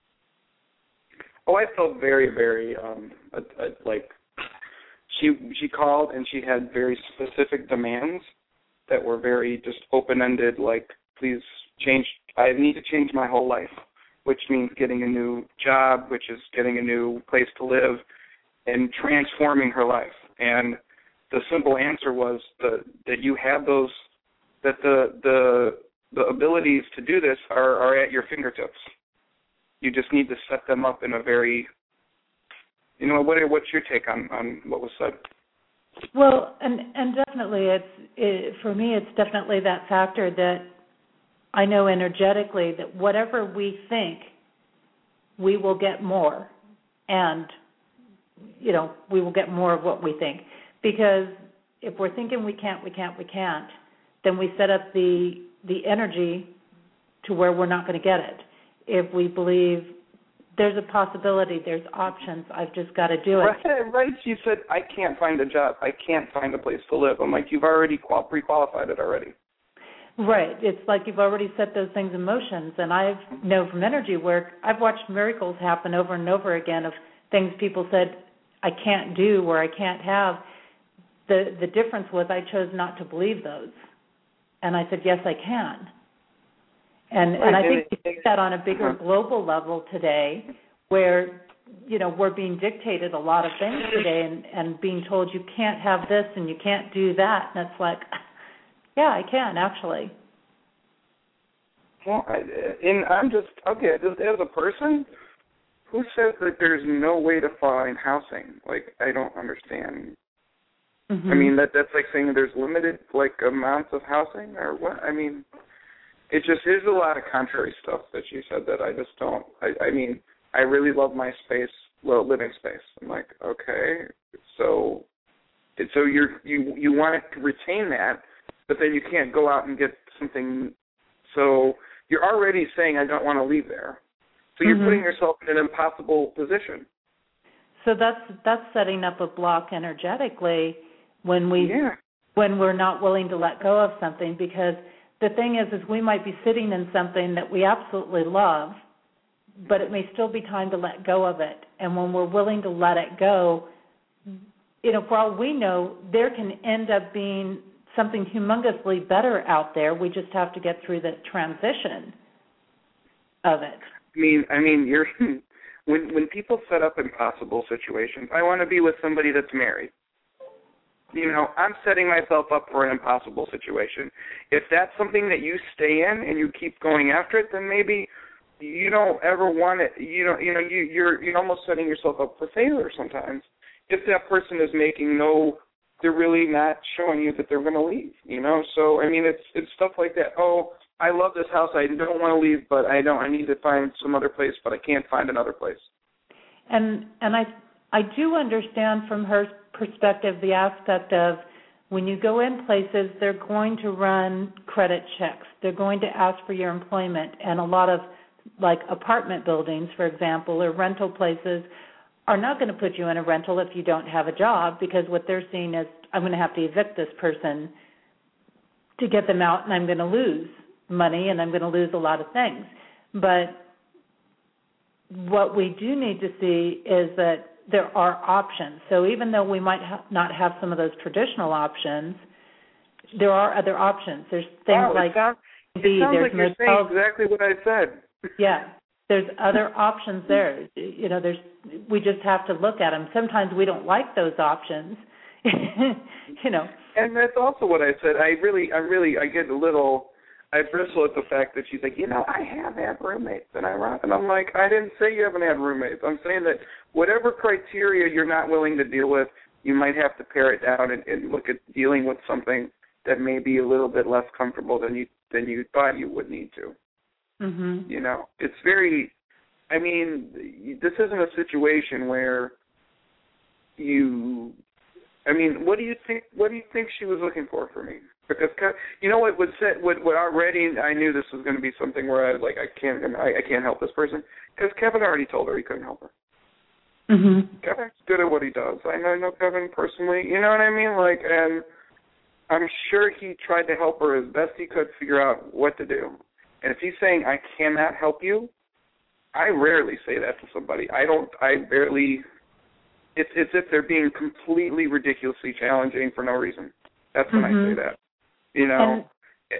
Speaker 3: Oh, I felt very, very um, uh, uh, like she she called and she had very specific demands that were very just open-ended. Like, please change. I need to change my whole life, which means getting a new job, which is getting a new place to live, and transforming her life. And the simple answer was the, that you have those, that the the the abilities to do this are, are at your fingertips. You just need to set them up in a very, you know, what what's your take on, on what was said?
Speaker 1: Well, and and definitely, it's it, for me, it's definitely that factor that I know energetically that whatever we think, we will get more, and you know, we will get more of what we think. Because if we're thinking we can't, we can't, we can't, then we set up the the energy to where we're not going to get it. If we believe there's a possibility, there's options, I've just got to do it.
Speaker 3: Right, right. She said, I can't find a job. I can't find a place to live. I'm like, you've already qual- pre-qualified it already.
Speaker 1: Right. It's like you've already set those things in motion. And I know from energy work, I've watched miracles happen over and over again of things people said I can't do or I can't have. The the difference was I chose not to believe those. And I said, yes, I can. And
Speaker 3: right.
Speaker 1: and I
Speaker 3: and
Speaker 1: think
Speaker 3: it,
Speaker 1: we see that on a bigger
Speaker 3: uh-huh.
Speaker 1: global level today where, you know, we're being dictated a lot of things today and, and being told you can't have this and you can't do that. And it's like, yeah, I can, actually.
Speaker 3: Well, I, and I'm just, okay, just as a person, who says that there's no way to find housing? Like, I don't understand.
Speaker 1: Mm-hmm.
Speaker 3: I mean, that that's like saying there's limited, like, amounts of housing or what? I mean, it just is a lot of contrary stuff that she said that I just don't, I, I mean, I really love my space, well, living space. I'm like, okay, so so you're, you you want to retain that, but then you can't go out and get something, so you're already saying I don't want to leave there. So you're mm-hmm. putting yourself in an impossible position.
Speaker 1: So that's that's setting up a block energetically when we
Speaker 3: yeah.
Speaker 1: when we're not willing to let go of something, because the thing is is we might be sitting in something that we absolutely love, but it may still be time to let go of it. And when we're willing to let it go, you know, for all we know, there can end up being something humongously better out there. We just have to get through the transition of it.
Speaker 3: I mean, I mean, you're when when people set up impossible situations. I want to be with somebody that's married. You know, I'm setting myself up for an impossible situation. If that's something that you stay in and you keep going after it, then maybe you don't ever want it. You know, you know, you you're you're almost setting yourself up for failure sometimes. If that person is making no, they're really not showing you that they're going to leave. You know, so I mean, it's it's stuff like that. Oh, I love this house. I don't want to leave, but I don't. I need to find some other place, but I can't find another place.
Speaker 1: And and I I do understand from her perspective the aspect of when you go in places, they're going to run credit checks. They're going to ask for your employment, and a lot of like apartment buildings, for example, or rental places are not going to put you in a rental if you don't have a job, because what they're seeing is I'm going to have to evict this person to get them out, and I'm going to lose money, and I'm going to lose a lot of things. But what we do need to see is that there are options. So even though we might ha- not have some of those traditional options, there are other options. There's things
Speaker 3: wow,
Speaker 1: like
Speaker 3: it sounds, it
Speaker 1: B,
Speaker 3: sounds
Speaker 1: there's
Speaker 3: like you're saying exactly what I said.
Speaker 1: Yeah, there's other options there. You know, there's we just have to look at them. Sometimes we don't like those options. You know.
Speaker 3: And that's also what I said. I really, I really, I get a little. I bristle at the fact that she's like, you know, I have had roommates, and I rock, and I'm like, I didn't say you haven't had roommates. I'm saying that whatever criteria you're not willing to deal with, you might have to pare it down and, and look at dealing with something that may be a little bit less comfortable than you than you thought you would need to.
Speaker 1: Mm-hmm.
Speaker 3: You know, it's very. I mean, this isn't a situation where you. I mean, what do you think? What do you think she was looking for for me? Because you know what would set what what already I knew this was going to be something where I like I can't I, I can't help this person because Kevin already told her he couldn't help her.
Speaker 1: Mm-hmm.
Speaker 3: Kevin's good at what he does. I know, I know Kevin personally. You know what I mean? Like, and I'm sure he tried to help her as best he could figure out what to do. And if he's saying, I cannot help you, I rarely say that to somebody. I don't, I barely, it's, it's if they're being completely ridiculously challenging for no reason. That's when mm-hmm. I say that. You know?
Speaker 1: And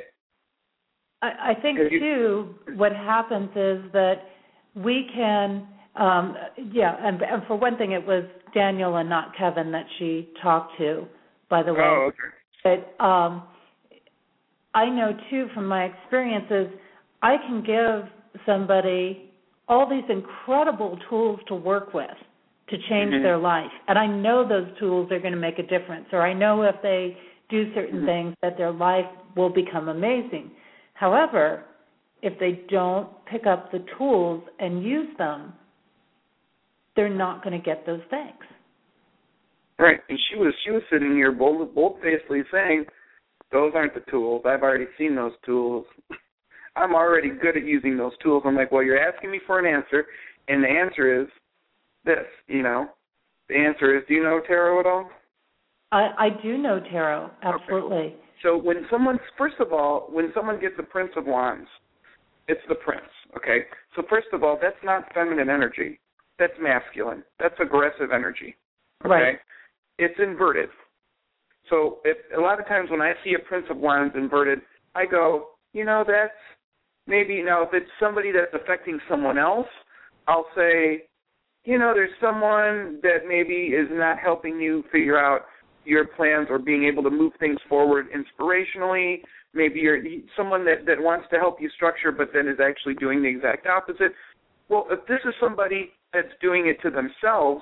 Speaker 1: I, I think, you, too, what happens is that we can, um, yeah, and, and for one thing, it was Daniel and not Kevin that she talked to, by the way.
Speaker 3: Oh, okay.
Speaker 1: But um, I know, too, from my experiences, I can give somebody all these incredible tools to work with to change mm-hmm. their life. And I know those tools are going to make a difference, or I know if they do certain mm-hmm. things that their life will become amazing. However, if they don't pick up the tools and use them, they're not going to get those things.
Speaker 3: Right, and she was she was sitting here bold, bold-facedly saying, those aren't the tools. I've already seen those tools. I'm already good at using those tools. I'm like, well, you're asking me for an answer, and the answer is this, you know. The answer is, do you know tarot at all?
Speaker 1: I, I do know tarot, absolutely.
Speaker 3: Okay. So when someone, first of all, when someone gets the Prince of Wands, it's the Prince, okay? So first of all, that's not feminine energy. That's masculine. That's aggressive energy, okay?
Speaker 1: Right.
Speaker 3: It's inverted. So if, a lot of times when I see a Prince of Wands inverted, I go, you know, that's maybe, now if it's somebody that's affecting someone else, I'll say, you know, there's someone that maybe is not helping you figure out your plans or being able to move things forward inspirationally. Maybe you're someone that, that wants to help you structure but then is actually doing the exact opposite. Well, if this is somebody that's doing it to themselves,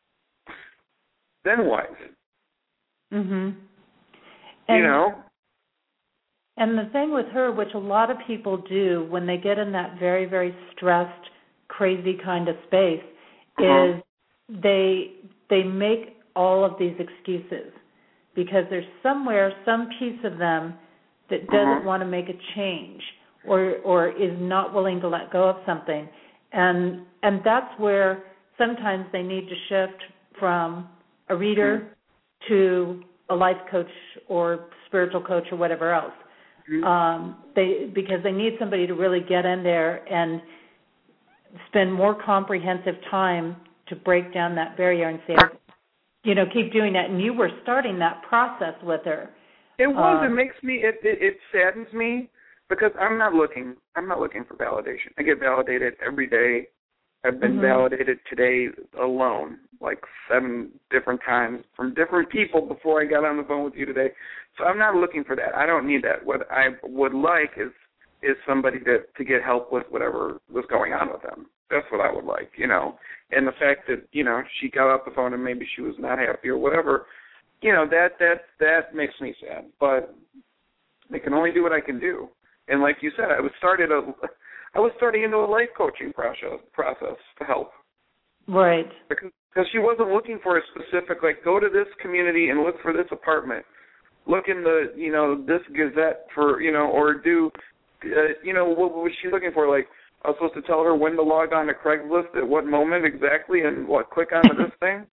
Speaker 3: then what?
Speaker 1: Mm-hmm.
Speaker 3: And, you know?
Speaker 1: And the thing with her, which a lot of people do when they get in that very, very stressed, crazy kind of space, uh-huh. is they they make all of these excuses because there's somewhere, some piece of them that doesn't uh-huh. want to make a change or or is not willing to let go of something. And and that's where sometimes they need to shift from a reader uh-huh. to a life coach or spiritual coach or whatever else. Um, they because they need somebody to really get in there and spend more comprehensive time to break down that barrier and say, you know, keep doing that. And you were starting that process with her.
Speaker 3: It was. Um, it makes me. It, it it saddens me because I'm not looking. I'm not looking for validation. I get validated every day. I've been mm-hmm. validated today alone, like seven different times from different people before I got on the phone with you today. So I'm not looking for that. I don't need that. What I would like is is somebody to to get help with whatever was going on with them. That's what I would like, you know. And the fact that, you know, she got off the phone and maybe she was not happy or whatever, you know, that that that makes me sad. But I can only do what I can do. And like you said, I was started a I was starting into a life coaching process process to help.
Speaker 1: Right.
Speaker 3: Because, because she wasn't looking for a specific, like, go to this community and look for this apartment. Look in the, you know, this Gazette for, you know, or do, uh, you know, what was she looking for? Like, I was supposed to tell her when to log on to Craigslist at what moment exactly and what, click onto this thing?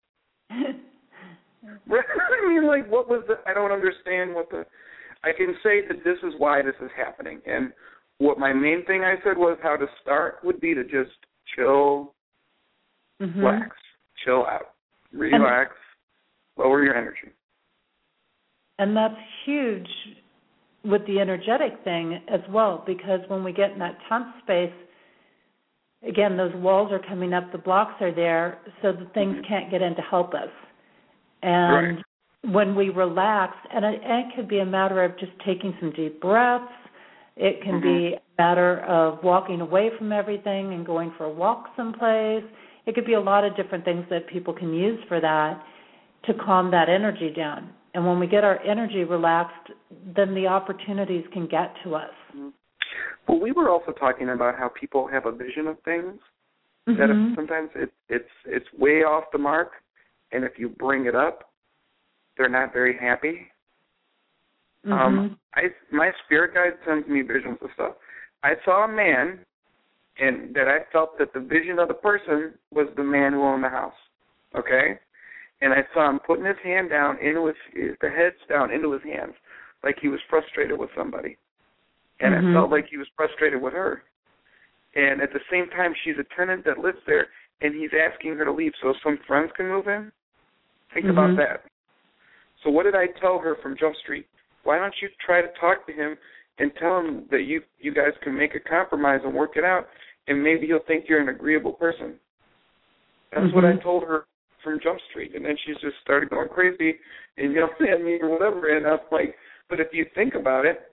Speaker 3: I mean, like, what was the, I don't understand what the, I can say that this is why this is happening. And what my main thing I said was how to start would be to just chill, mm-hmm. relax, chill out, relax, and, lower your energy.
Speaker 1: And that's huge with the energetic thing as well, because when we get in that tense space, again, those walls are coming up, the blocks are there, so the things mm-hmm. can't get in to help us. And right. when we relax, and it, and it could be a matter of just taking some deep breaths. It can mm-hmm. be a matter of walking away from everything and going for a walk someplace. It could be a lot of different things that people can use for that to calm that energy down. And when we get our energy relaxed, then the opportunities can get to us.
Speaker 3: Mm-hmm. Well, we were also talking about how people have a vision of things mm-hmm. that if sometimes it, it's it's way off the mark, and if you bring it up, they're not very happy. Mm-hmm. Um, I my spirit guide sends me visions of stuff. I saw a man, and that I felt that the vision of the person was the man who owned the house. okay? And I saw him putting his hand down into his, the heads down into his hands, like he was frustrated with somebody. And mm-hmm. I felt like he was frustrated with her. And at the same time, she's a tenant that lives there, and he's asking her to leave so some friends can move in. Think mm-hmm. about that. So what did I tell her from Jump Street? Why don't you try to talk to him and tell him that you, you guys can make a compromise and work it out, and maybe he'll think you're an agreeable person. That's mm-hmm. what I told her from Jump Street. And then she's just started going crazy and yelling at me or whatever. And I was like, but if you think about it,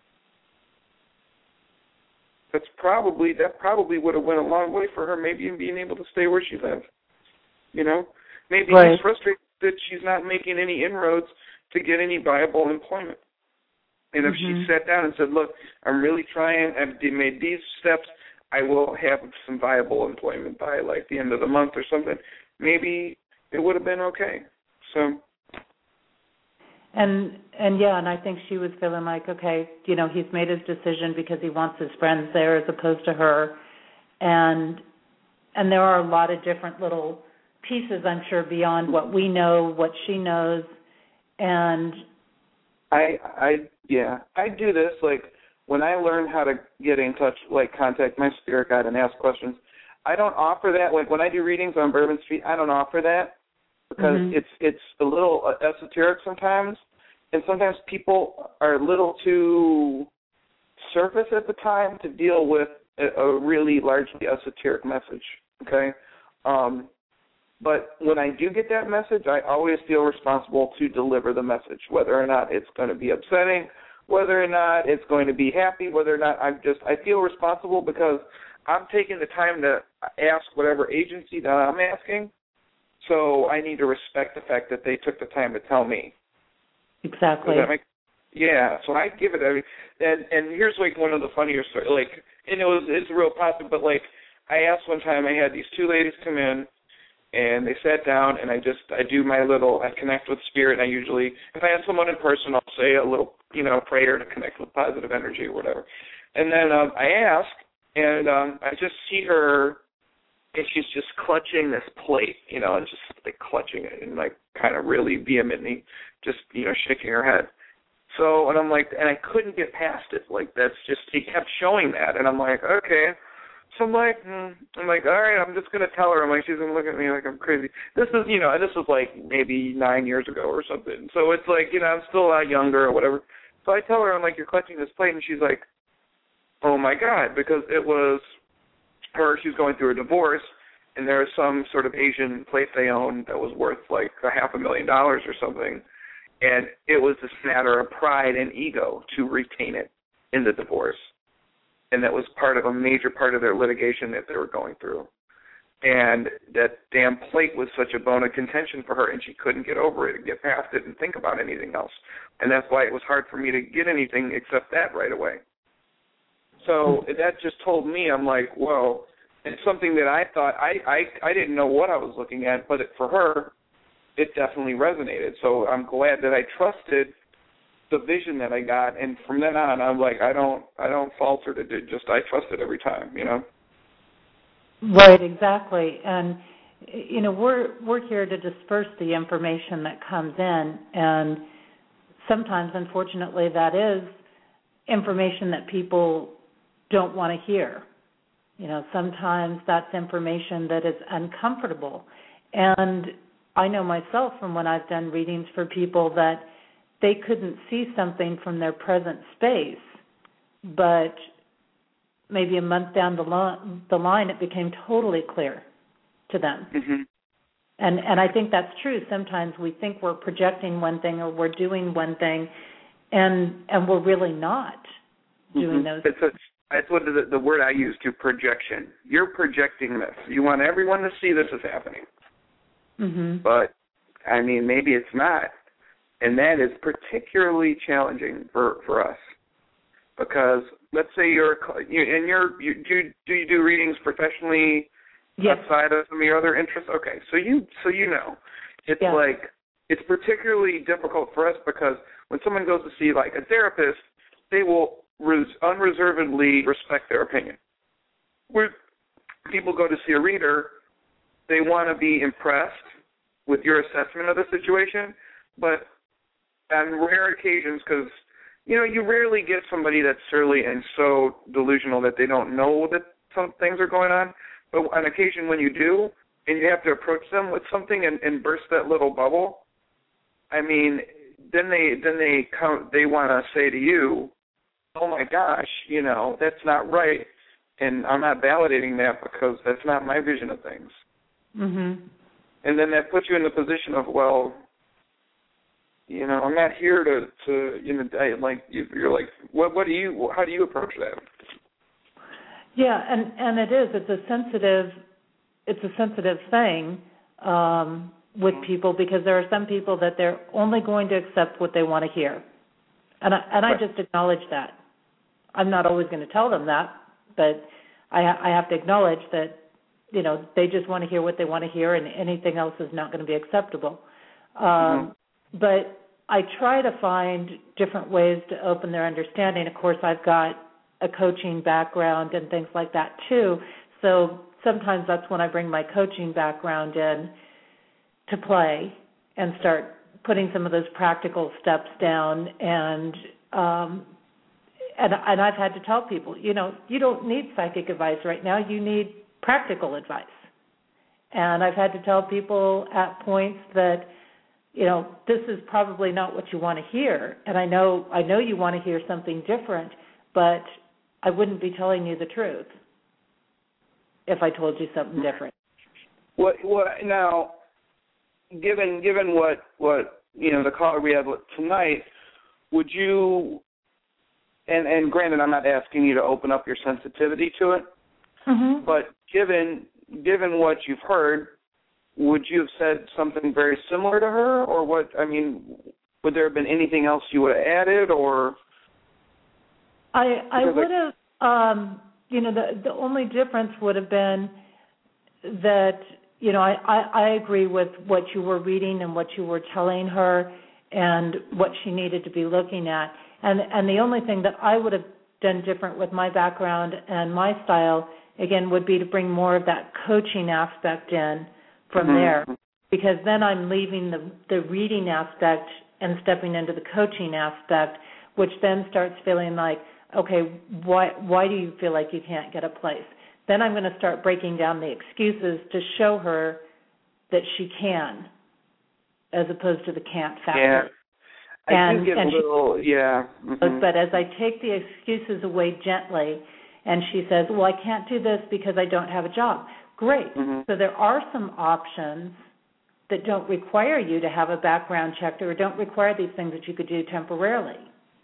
Speaker 3: that's probably that probably would have went a long way for her, maybe in being able to stay where she lives. You know, maybe right. he's frustrated that she's not making any inroads to get any viable employment. And if mm-hmm. she sat down and said, "Look, I'm really trying. I've made these steps. I will have some viable employment by like the end of the month or something," maybe it would have been okay. So.
Speaker 1: And and yeah, and I think she was feeling like, okay, you know, he's made his decision because he wants his friends there as opposed to her, and and there are a lot of different little pieces, I'm sure, beyond what we know, what she knows, and
Speaker 3: I I yeah I do this like when I learn how to get in touch, like contact my spirit guide and ask questions. I don't offer that like when I do readings on Bourbon Street. I don't offer that. Because mm-hmm. it's it's a little esoteric sometimes, and sometimes people are a little too surface at the time to deal with a, a really largely esoteric message, okay? Um, but when I do get that message, I always feel responsible to deliver the message, whether or not it's going to be upsetting, whether or not it's going to be happy, whether or not I'm just, I feel responsible because I'm taking the time to ask whatever agency that I'm asking. So I need to respect the fact that they took the time to tell me.
Speaker 1: Exactly.
Speaker 3: Does that make, yeah. So I give it every, and and here's like one of the funnier stories. Like, and it was it's real positive, but like I asked one time, I had these two ladies come in, and they sat down, and I just I do my little I connect with spirit. And I usually, if I have someone in person, I'll say a little you know prayer to connect with positive energy or whatever. And then um, I ask, and um, I just see her. And she's just clutching this plate, you know, and just like clutching it and like kind of really vehemently just, you know, shaking her head. So, and I'm like, and I couldn't get past it. Like, that's just, he kept showing that. And I'm like, okay. So I'm like, hmm. I'm like, all right, I'm just going to tell her. I'm like, she's going to look at me like I'm crazy. This is, you know, and this was like maybe nine years ago or something. So it's like, you know, I'm still a lot younger or whatever. So I tell her, I'm like, you're clutching this plate. And she's like, oh, my God, because it was her, she was going through a divorce, and there was some sort of Asian plate they owned that was worth like a half a million dollars or something, and it was this matter of pride and ego to retain it in the divorce, and that was part of a major part of their litigation that they were going through, and that damn plate was such a bone of contention for her, and she couldn't get over it and get past it and think about anything else, and that's why it was hard for me to get anything except that right away. So that just told me, I'm like, whoa, it's something that I thought, I, I, I didn't know what I was looking at, but it, for her, it definitely resonated. So I'm glad that I trusted the vision that I got, and from then on, I'm like, I don't, I don't falter to do, just I trust it every time, you know.
Speaker 1: Right, exactly, and you know, we're we're here to disperse the information that comes in, and sometimes, unfortunately, that is information that people don't want to hear. You know, sometimes that's information that is uncomfortable. And I know myself from when I've done readings for people that they couldn't see something from their present space, but maybe a month down the line, the line it became totally clear to them.
Speaker 3: Mm-hmm.
Speaker 1: And and I think that's true. Sometimes we think we're projecting one thing or we're doing one thing, and and we're really not doing
Speaker 3: mm-hmm.
Speaker 1: those
Speaker 3: it's a, That's what the, the word I use to projection. You're projecting this. You want everyone to see this is happening.
Speaker 1: Mm-hmm.
Speaker 3: But, I mean, maybe it's not. And that is particularly challenging for, for us. Because let's say you're, you, and you're, you, do, do you do readings professionally
Speaker 1: yes.
Speaker 3: outside of some of your other interests? Okay, so you, so you know. It's
Speaker 1: yeah.
Speaker 3: like, it's particularly difficult for us because when someone goes to see, like, a therapist, they will unreservedly respect their opinion. Where people go to see a reader, they want to be impressed,
Speaker 2: with your assessment of the situation, but on rare occasions, because, you know, you rarely get somebody that's surly and so delusional that they don't know that some things are going on, but on occasion when you do, and you have to approach them with something and, and burst that little bubble, I mean, then they then they come, they want to say to you, oh my gosh, you know, that's not right, and I'm not validating that because that's not my vision of things.
Speaker 1: Mhm.
Speaker 2: And then that puts you in the position of, well, you know, I'm not here to, to you know, I, like you're like, what what do you, how do you approach that?
Speaker 1: Yeah, and, and it is. It's a sensitive, it's a sensitive thing um, with people, because there are some people that they're only going to accept what they want to hear, and I, and
Speaker 2: right.
Speaker 1: I just acknowledge that. I'm not always going to tell them that, but I, I have to acknowledge that, you know, they just want to hear what they want to hear, and anything else is not going to be acceptable. Um, mm-hmm. But I try to find different ways to open their understanding. Of course, I've got a coaching background and things like that too. So sometimes that's when I bring my coaching background in to play and start putting some of those practical steps down. And um, and, and I've had to tell people, you know, you don't need psychic advice right now. You need practical advice. And I've had to tell people at points that, you know, this is probably not what you want to hear. And I know I know you want to hear something different, but I wouldn't be telling you the truth if I told you something different.
Speaker 2: What, what now, given given what, what, you know, the caller we had tonight, would you, and, and granted, I'm not asking you to open up your sensitivity to it,
Speaker 1: mm-hmm.
Speaker 2: but given given what you've heard, would you have said something very similar to her, or what? I mean, would there have been anything else you would have added, or?
Speaker 1: I I would have, um, you know, the the only difference would have been that, you know, I, I, I agree with what you were reading and what you were telling her and what she needed to be looking at, and and the only thing that I would have done different with my background and my style, again, would be to bring more of that coaching aspect in from
Speaker 2: mm-hmm.
Speaker 1: there, because then I'm leaving the, the reading aspect and stepping into the coaching aspect, which then starts feeling like, okay, why why do you feel like you can't get a place? Then I'm going to start breaking down the excuses to show her that she can, as opposed to the can't factor.
Speaker 2: Yeah, I
Speaker 1: and,
Speaker 2: do get
Speaker 1: and
Speaker 2: a little,
Speaker 1: she,
Speaker 2: yeah. Mm-hmm.
Speaker 1: But as I take the excuses away gently, and she says, well, I can't do this because I don't have a job. Great.
Speaker 2: Mm-hmm.
Speaker 1: So there are some options that don't require you to have a background checked, or don't require these things that you could do temporarily.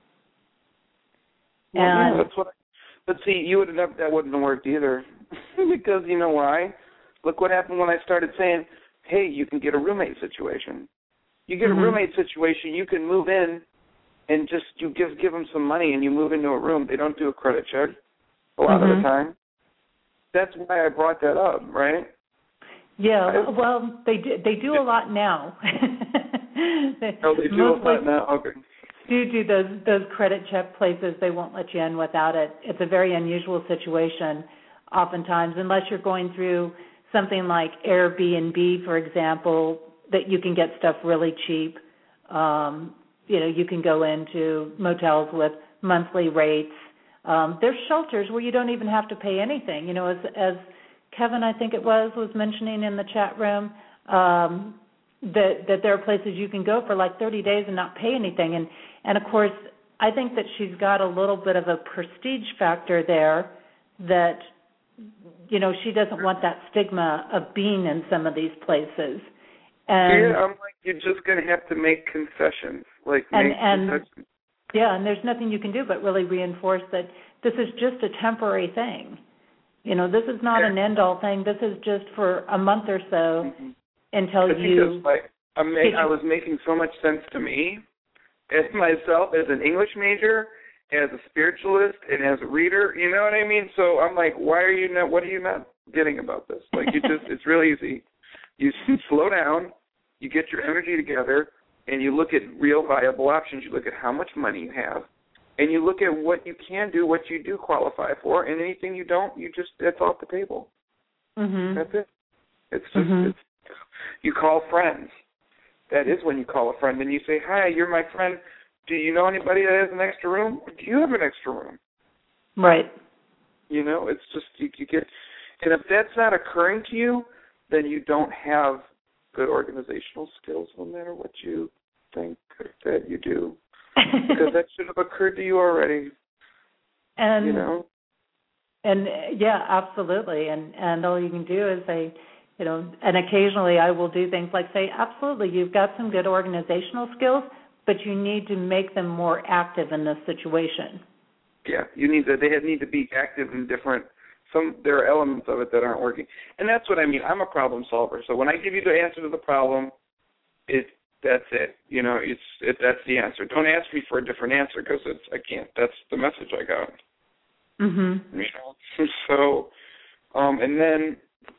Speaker 2: Well,
Speaker 1: and
Speaker 2: yeah, that's what. I, but see, you would have never, that wouldn't have worked either, because you know why? Look what happened when I started saying, "Hey, you can get a roommate situation. You get
Speaker 1: mm-hmm.
Speaker 2: a roommate situation, you can move in, and just you give give them some money, and you move into a room. They don't do a credit check a lot
Speaker 1: mm-hmm.
Speaker 2: of the time. That's why I brought that up, right?
Speaker 1: Yeah,
Speaker 2: I,
Speaker 1: well, they do, they do a lot now.
Speaker 2: they, oh, they do a lot now? Okay.
Speaker 1: do do those those credit check places. They won't let you in without it. It's a very unusual situation oftentimes, unless you're going through something like Airbnb, for example, that you can get stuff really cheap. Um, you know, you can go into motels with monthly rates. Um, there's shelters where you don't even have to pay anything. You know, as, as Kevin, I think it was, was mentioning in the chat room, um, that, that there are places you can go for like thirty days and not pay anything. And, and, of course, I think that she's got a little bit of a prestige factor there that, you know, she doesn't want that stigma of being in some of these places. And,
Speaker 2: yeah, I'm like, you're just going to have to make concessions. Like,
Speaker 1: and,
Speaker 2: make
Speaker 1: and,
Speaker 2: concessions.
Speaker 1: Yeah, and there's nothing you can do but really reinforce that this is just a temporary thing. You know, this is not an end-all thing. This is just for a month or so mm-hmm. until
Speaker 2: I
Speaker 1: you...
Speaker 2: Like, I, make, I was making so much sense to me as myself, as an English major, as a spiritualist, and as a reader, you know what I mean? So I'm like, why are you not, what are you not getting about this? Like, you just, it's real easy. You slow down, you get your energy together, and you look at real viable options. You look at how much money you have, and you look at what you can do, what you do qualify for, and anything you don't, you just, that's off the table.
Speaker 1: Mm-hmm.
Speaker 2: That's it. It's just,
Speaker 1: mm-hmm.
Speaker 2: it's,
Speaker 3: You call friends. That is when you call a friend and you say, hi, you're my friend. Do you know anybody that has an extra room? Or do you have an extra room?
Speaker 1: Right.
Speaker 3: You know, it's just, you, you get, and if that's not occurring to you, then you don't have good organizational skills, no matter what you think that you do. Because that should have occurred to you already.
Speaker 1: And,
Speaker 3: you know?
Speaker 1: And, yeah, absolutely. And, and all you can do is say, you know, and occasionally I will do things like say, absolutely, you've got some good organizational skills, but you need to make them more active in this situation.
Speaker 3: Yeah, you need to, they need to be active in different, some, there are elements of it that aren't working. And that's what I mean. I'm a problem solver. So when I give you the answer to the problem, it, that's it. You know, it's, it, that's the answer. Don't ask me for a different answer because it's, I can't, that's the message I got.
Speaker 1: Mm-hmm.
Speaker 3: You know, so, um, and then,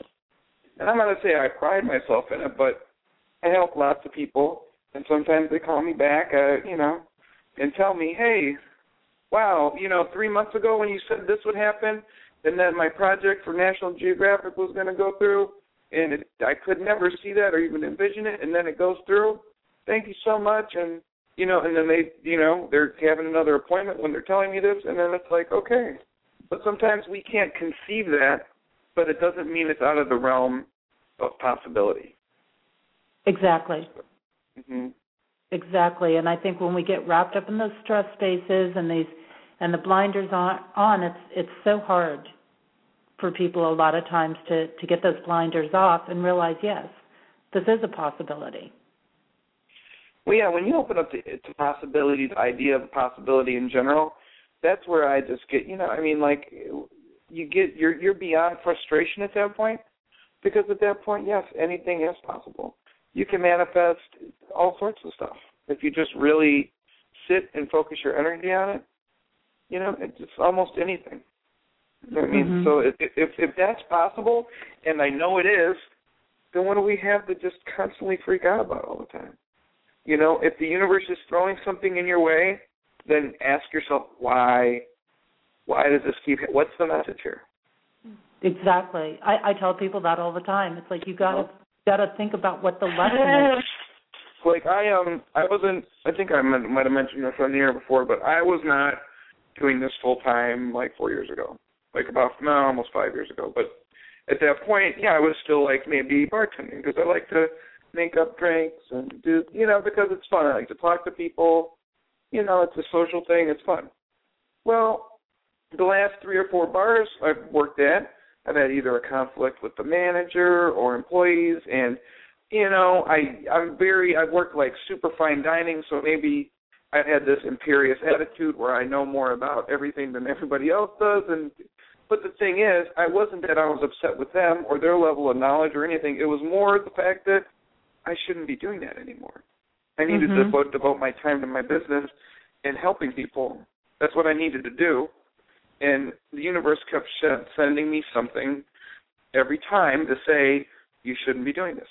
Speaker 3: and I'm not going to say I pride myself in it, but I help lots of people, and sometimes they call me back, uh, you know, and tell me, hey, wow, you know, three months ago when you said this would happen, and that my project for National Geographic was going to go through, and it, I could never see that or even envision it, and then it goes through. Thank you so much, and, you know, and then they, you know, they're having another appointment when they're telling me this, and then it's like, okay. But sometimes we can't conceive that, but it doesn't mean it's out of the realm of possibility.
Speaker 1: Exactly.
Speaker 3: Mm-hmm.
Speaker 1: Exactly. And I think when we get wrapped up in those stress spaces and these and the blinders on, on it's it's so hard for people a lot of times to, to get those blinders off and realize, yes, this is a possibility.
Speaker 3: Well, yeah, when you open up the, to possibility, the idea of possibility in general, that's where I just get, you know, I mean, like, you get, you're you're beyond frustration at that point, because at that point, yes, anything is possible. You can manifest all sorts of stuff if you just really sit and focus your energy on it. You know, it's just almost anything. You know what I mean?
Speaker 1: Mm-hmm.
Speaker 3: So if, if if that's possible, and I know it is, then what do we have to just constantly freak out about all the time? You know, if the universe is throwing something in your way, then ask yourself, why? Why does this keep, what's the message here?
Speaker 1: Exactly. I, I tell people that all the time. It's like you gotta gotta think about what the lesson is.
Speaker 3: Like I um I wasn't I think I might have mentioned this on the air before, but I was not doing this full time like four years ago, like about no almost five years ago. But at that point, yeah, I was still like maybe bartending because I like to make up drinks and do you know because it's fun. I like to talk to people. You know, it's a social thing. It's fun. Well, the last three or four bars I've worked at, I've had either a conflict with the manager or employees, and you know, I I'm very I've worked like super fine dining, so maybe I've had this imperious attitude where I know more about everything than everybody else does. And but the thing is, I wasn't that I was upset with them or their level of knowledge or anything. It was more the fact that I shouldn't be doing that anymore. I needed
Speaker 1: mm-hmm.
Speaker 3: to devote, devote my time to my business and helping people. That's what I needed to do. And the universe kept sending me something every time to say, you shouldn't be doing this.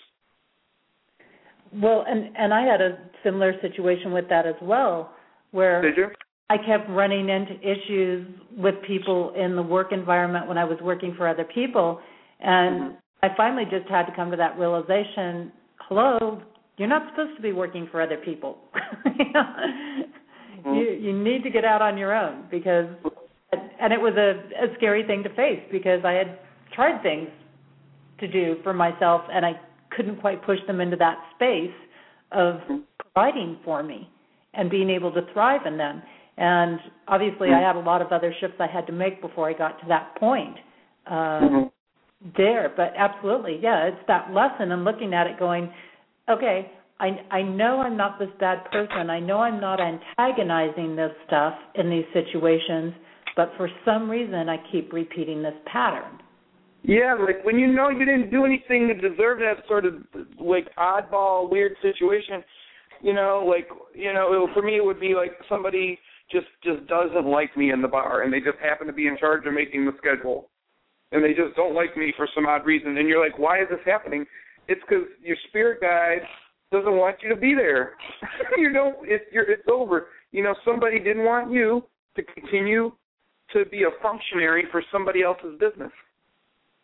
Speaker 1: Well, and, and I had a similar situation with that as well, where
Speaker 3: Did you?
Speaker 1: I kept running into issues with people in the work environment when I was working for other people, and mm-hmm. I finally just had to come to that realization, hello, you're not supposed to be working for other people. you, know? mm-hmm. you you need to get out on your own, because, and it was a, a scary thing to face, because I had tried things to do for myself, and I couldn't quite push them into that space of providing for me and being able to thrive in them. And obviously mm-hmm. I had a lot of other shifts I had to make before I got to that point uh, mm-hmm. there. But absolutely, yeah, it's that lesson and looking at it going, okay, I, I know I'm not this bad person. I know I'm not antagonizing this stuff in these situations, but for some reason I keep repeating this pattern.
Speaker 3: Yeah, like when you know you didn't do anything to deserve that sort of like oddball, weird situation, you know, like, you know, it, for me it would be like somebody just, just doesn't like me in the bar and they just happen to be in charge of making the schedule and they just don't like me for some odd reason. And you're like, why is this happening? It's because your spirit guide doesn't want you to be there. you know, it, you're, it's over. You know, somebody didn't want you to continue to be a functionary for somebody else's business.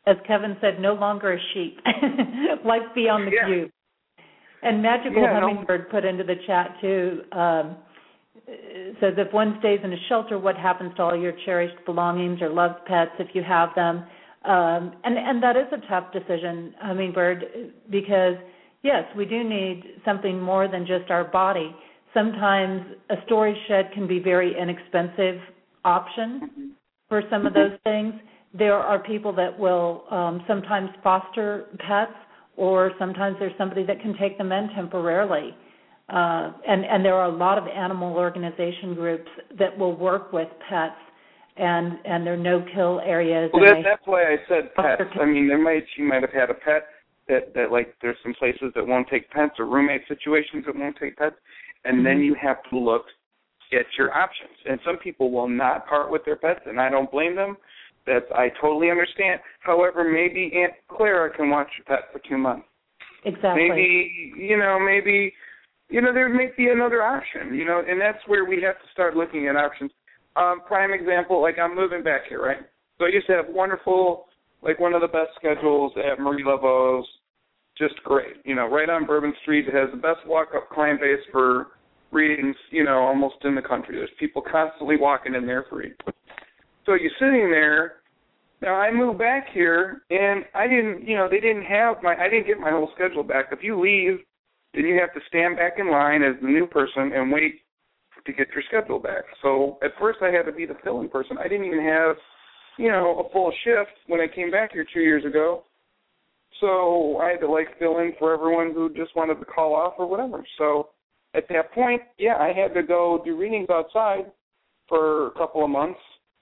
Speaker 1: as Kevin said, no longer a sheep. Life beyond the
Speaker 2: yeah.
Speaker 1: cube. And Magical
Speaker 2: yeah,
Speaker 1: Hummingbird no. put into the chat, too, um, says if one stays in a shelter, what happens to all your cherished belongings or loved pets if you have them? Um, and, and that is a tough decision, Hummingbird, because, yes, we do need something more than just our body. Sometimes a storage shed can be a very inexpensive option mm-hmm. for some of those things. There are people that will um, sometimes foster pets, or sometimes there's somebody that can take them in temporarily. Uh, and, and there are a lot of animal organization groups that will work with pets, and, and there are no-kill areas.
Speaker 2: Well, that, that's why I said pets. I mean, there might she might have had a pet that, that, like, there's some places that won't take pets or roommate situations that won't take pets, and mm-hmm. then you have to look at your options. And some people will not part with their pets, and I don't blame them. That's, I totally understand. However, maybe Aunt Clara can watch your pet for two months.
Speaker 1: Exactly.
Speaker 2: Maybe, you know, maybe, you know, there may be another option, you know, and that's where we have to start looking at options. Um, prime example, like I'm moving back here, right? So I used to have wonderful, like one of the best schedules at Marie Laveau's, just great. You know, right on Bourbon Street. It has the best walk-up client base for readings, you know, almost in the country. There's people constantly walking in there for readings. So you're sitting there. Now I moved back here, and I didn't, you know, they didn't have my, I didn't get my whole schedule back. If you leave, then you have to stand back in line as the new person and wait to get your schedule back. So at first I had to be the fill-in person. I didn't even have, you know, a full shift when I came back here two years ago. So I had to, like, fill in for everyone who just wanted to call off or whatever. So at that point, yeah, I had to go do readings outside for a couple of months.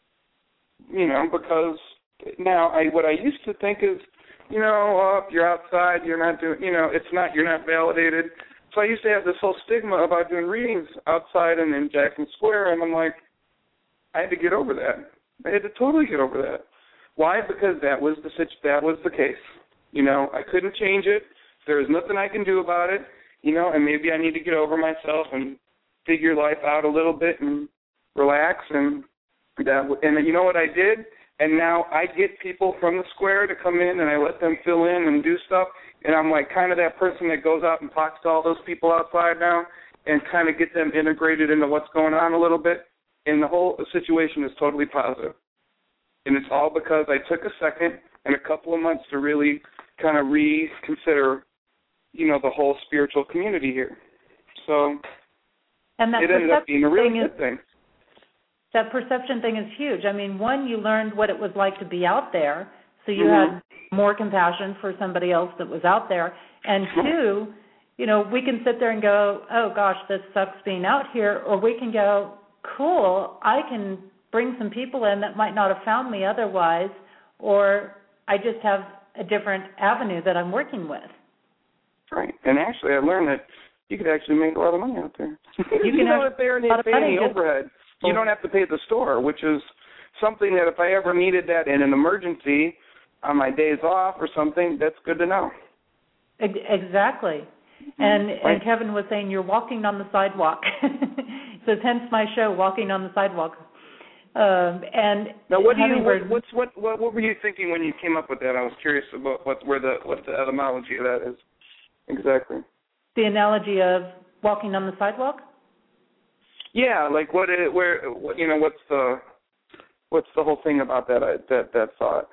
Speaker 2: You know, because now I what I used to think is, you know, oh, if you're outside, you're not doing, you know, it's not, you're not validated. So I used to have this whole stigma about doing readings outside and in Jackson Square, and I'm like, I had to get over that. I had to totally get over that. Why? Because that was the that was the case. You know, I couldn't change it. There was nothing I can do about it. You know, and maybe I need to get over myself and figure life out a little bit and relax and. That, and you know what I did? And now I get people from the square to come in, and I let them fill in and do stuff. And I'm like kind of that person that goes out and talks to all those people outside now and kind of get them integrated into what's going on a little bit. And the whole situation is totally positive. And it's all because I took a second and a couple of months to really kind of reconsider, you know, the whole spiritual community here. So
Speaker 1: and that
Speaker 2: it ended up being a really
Speaker 1: is-
Speaker 2: good thing.
Speaker 1: That perception thing is huge. I mean, one, you learned what it was like to be out there, so you
Speaker 2: mm-hmm.
Speaker 1: had more compassion for somebody else that was out there. And two, you know, we can sit there and go, oh, gosh, this sucks being out here, or we can go, cool, I can bring some people in that might not have found me otherwise, or I just have a different avenue that I'm working with.
Speaker 2: Right. And actually, I learned that you could actually make a lot of money out there.
Speaker 1: You,
Speaker 2: you
Speaker 1: can
Speaker 2: know, if they're not paying any overhead. You don't have to pay the store, which is something that if I ever needed that in an emergency on my days off or something, that's good to know.
Speaker 1: Exactly. And right. and Kevin was saying you're walking on the sidewalk. So hence my show, Walking on the Sidewalk. Um, and
Speaker 2: now, what do you what, what's what, what what were you thinking when you came up with that? I was curious about what where the what the etymology of that is exactly.
Speaker 1: The analogy of walking on the sidewalk.
Speaker 2: Yeah, like what it, where, what, you know, what's the, what's the whole thing about that, that, that thought?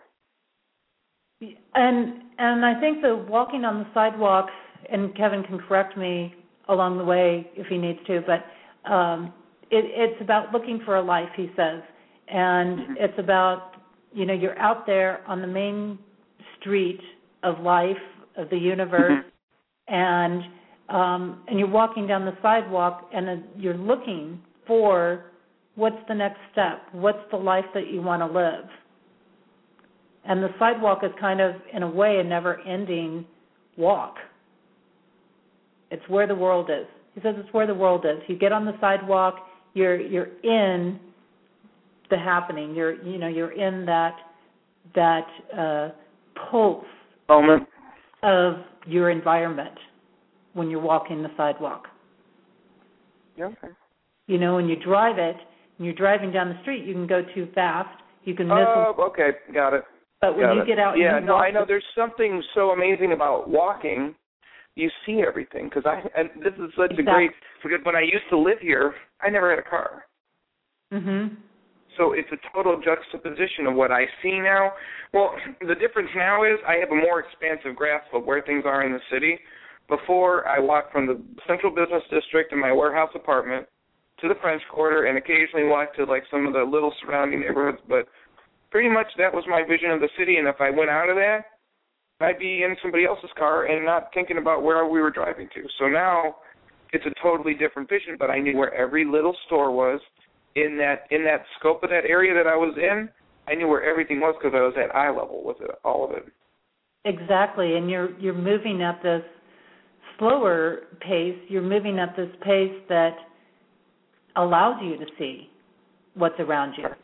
Speaker 1: And and I think the walking on the sidewalk, and Kevin can correct me along the way if he needs to, but um, it, it's about looking for a life, he says, and mm-hmm. it's about, you know, you're out there on the main street of life, of the universe, mm-hmm. and Um, and you're walking down the sidewalk, and uh, you're looking for what's the next step, what's the life that you want to live. And the sidewalk is kind of, in a way, a never-ending walk. It's where the world is. He says it's where the world is. You get on the sidewalk, you're you're in the happening. You're you know you're in that that uh, pulse
Speaker 2: moment
Speaker 1: of your environment. When you're walking the sidewalk.
Speaker 2: Yeah, okay.
Speaker 1: You know, when you drive it, when you're driving down the street, you can go too fast. You can miss.
Speaker 2: Oh, okay, got it.
Speaker 1: But when
Speaker 2: Got
Speaker 1: you
Speaker 2: it.
Speaker 1: get out,
Speaker 2: yeah,
Speaker 1: and you
Speaker 2: no,
Speaker 1: walk
Speaker 2: I know. There's something so amazing about walking. You see everything because I. And this is such
Speaker 1: exactly.
Speaker 2: a great. Because when I used to live here, I never had a car.
Speaker 1: Mhm.
Speaker 2: So it's a total juxtaposition of what I see now. Well, the difference now is I have a more expansive grasp of where things are in the city. Before, I walked from the central business district in my warehouse apartment to the French Quarter and occasionally walked to like some of the little surrounding neighborhoods, but pretty much that was my vision of the city, and if I went out of that, I'd be in somebody else's car and not thinking about where we were driving to. So now it's a totally different vision, but I knew where every little store was in that in that scope of that area that I was in. I knew where everything was because I was at eye level with it, all of it.
Speaker 1: Exactly, and you're you're moving at this slower pace. You're moving at this pace that allows you to see what's around you.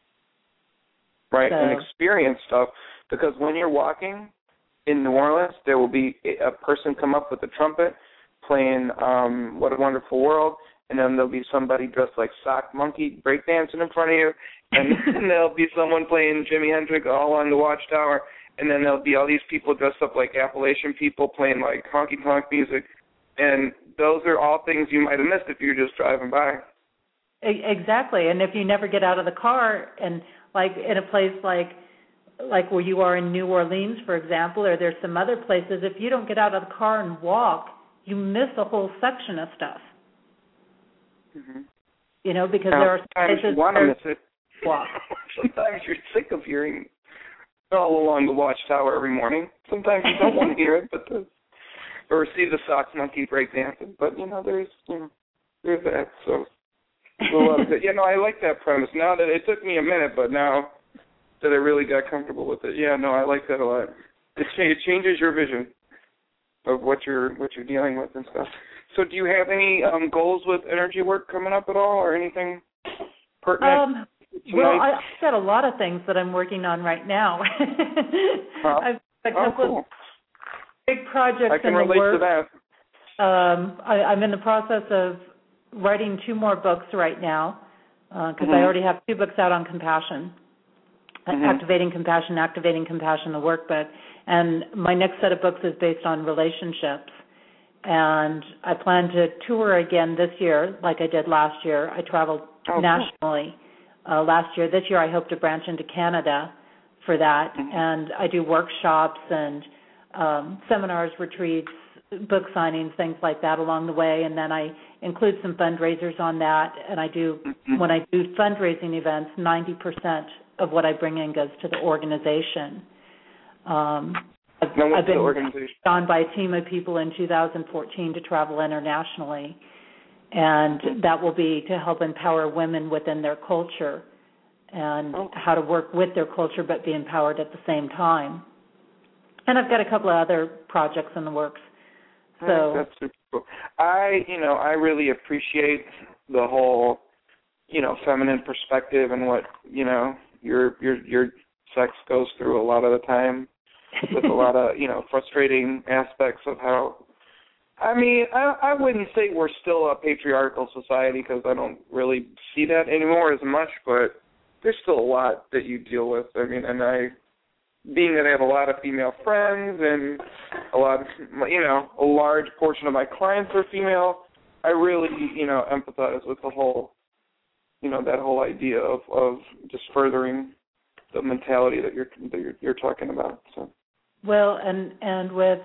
Speaker 2: Right,
Speaker 1: so.
Speaker 2: and experience stuff. Because when you're walking in New Orleans, there will be a person come up with a trumpet playing um, What a Wonderful World, and then there'll be somebody dressed like Sock Monkey breakdancing in front of you, and then there'll be someone playing Jimi Hendrix all along the Watchtower, and then there'll be all these people dressed up like Appalachian people playing like honky-tonk music, and those are all things you might have missed if you were just driving by.
Speaker 1: Exactly, and if you never get out of the car, and like in a place like like where you are in New Orleans, for example, or there's some other places, if you don't get out of the car and walk, you miss a whole section of stuff.
Speaker 2: Mm-hmm.
Speaker 1: You know, because
Speaker 2: now,
Speaker 1: there are
Speaker 2: sometimes
Speaker 1: places
Speaker 2: you want to miss it.
Speaker 1: Walk.
Speaker 2: Sometimes you're sick of hearing all along the Watchtower every morning. Sometimes you don't want to hear it, but the, or see the Sock Monkey breakdancing. But you know, there's you know, there's that. So a lot of it. You know, I like that premise. Now that it took me a minute, but now that I really got comfortable with it, yeah, no, I like that a lot. It, it changes your vision of what you're what you're dealing with and stuff. So, do you have any um, goals with energy work coming up at all, or anything pertinent?
Speaker 1: Um, well, I, I've got a lot of things that I'm working on right now.
Speaker 2: huh?
Speaker 1: I've got a
Speaker 2: oh,
Speaker 1: couple
Speaker 2: cool.
Speaker 1: of big projects
Speaker 2: I can
Speaker 1: in the
Speaker 2: relate
Speaker 1: works.
Speaker 2: to that.
Speaker 1: Um, I, I'm in the process of writing two more books right now because uh, mm-hmm. I already have two books out on compassion, mm-hmm. Activating Compassion, Activating Compassion, the workbook. And my next set of books is based on relationships. And I plan to tour again this year like I did last year. I traveled oh, nationally cool. uh, last year. This year I hope to branch into Canada for that. Mm-hmm. And I do workshops and um, seminars, retreats, book signings, things like that along the way. And then I include some fundraisers on that. And I do, mm-hmm. when I do fundraising events, ninety percent of what I bring in goes to the organization. Um, I've, I've been on by a team of people in two thousand fourteen to travel internationally, and that will be to help empower women within their culture and oh. how to work with their culture but be empowered at the same time. And I've got a couple of other projects in the works. So
Speaker 2: that's super cool. I, you know, I really appreciate the whole, you know, feminine perspective and what, you know, your your your sex goes through a lot of the time. With a lot of, you know, frustrating aspects of how, I mean, I, I wouldn't say we're still a patriarchal society because I don't really see that anymore as much, but there's still a lot that you deal with. I mean, and I, being that I have a lot of female friends and a lot of, you know, a large portion of my clients are female, I really, you know, empathize with the whole, you know, that whole idea of, of just furthering the mentality that you're that you're, you're talking about. So.
Speaker 1: Well, and and with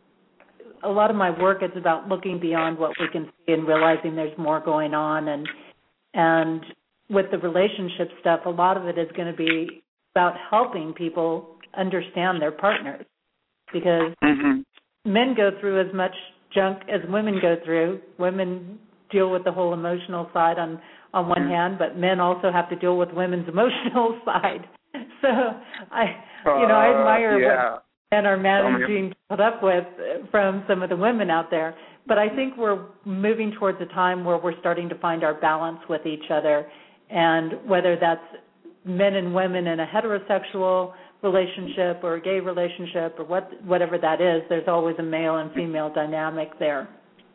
Speaker 1: a lot of my work, it's about looking beyond what we can see and realizing there's more going on. And and with the relationship stuff, a lot of it is going to be about helping people understand their partners, because mm-hmm. men go through as much junk as women go through. Women deal with the whole emotional side on on one mm-hmm. hand, but men also have to deal with women's emotional side. So I, you know, I admire uh, yeah. what men are managing to put up with from some of the women out there. But I think we're moving towards a time where we're starting to find our balance with each other, and whether that's men and women in a heterosexual relationship or a gay relationship or what, whatever that is, there's always a male and female dynamic there.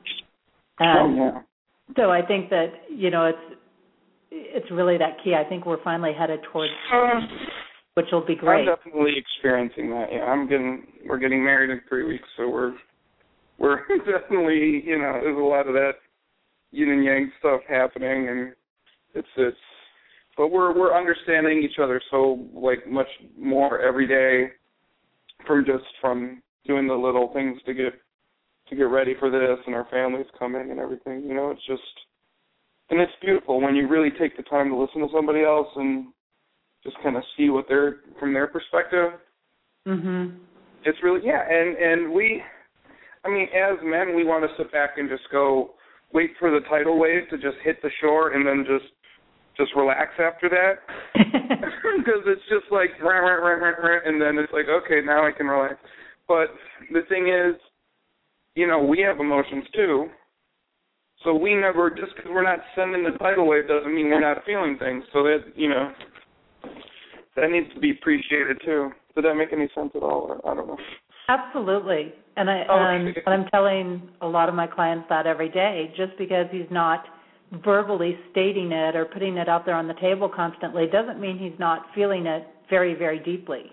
Speaker 1: And oh, yeah. So I think that, you know, it's it's really that key. I think we're finally headed towards which will be great.
Speaker 3: I'm definitely experiencing that. Yeah, I'm getting we're getting married in three weeks, so we're we're definitely, you know, there's a lot of that yin and yang stuff happening, and it's it's. But we're we're understanding each other so like much more every day, from just from doing the little things to get to get ready for this, and our families coming and everything. You know, it's just, and it's beautiful when you really take the time to listen to somebody else and just kind of see what they're from their perspective.
Speaker 1: Mhm.
Speaker 3: It's really yeah, and and we, I mean, as men, we want to sit back and just go wait for the tidal wave to just hit the shore, and then just. Just relax after that, because it's just like, rah, rah, rah, rah, rah, and then it's like, okay, now I can relax. But the thing is, you know, we have emotions too, so we never, just because we're not sending the tidal wave doesn't mean we're not feeling things. So that, you know, that needs to be appreciated too. Did that make any sense at all? Or, I don't know.
Speaker 1: Absolutely, and I
Speaker 3: Oh,
Speaker 1: and,
Speaker 3: okay.
Speaker 1: and I'm telling a lot of my clients that every day. Just because he's not verbally stating it or putting it out there on the table constantly doesn't mean he's not feeling it very, very deeply.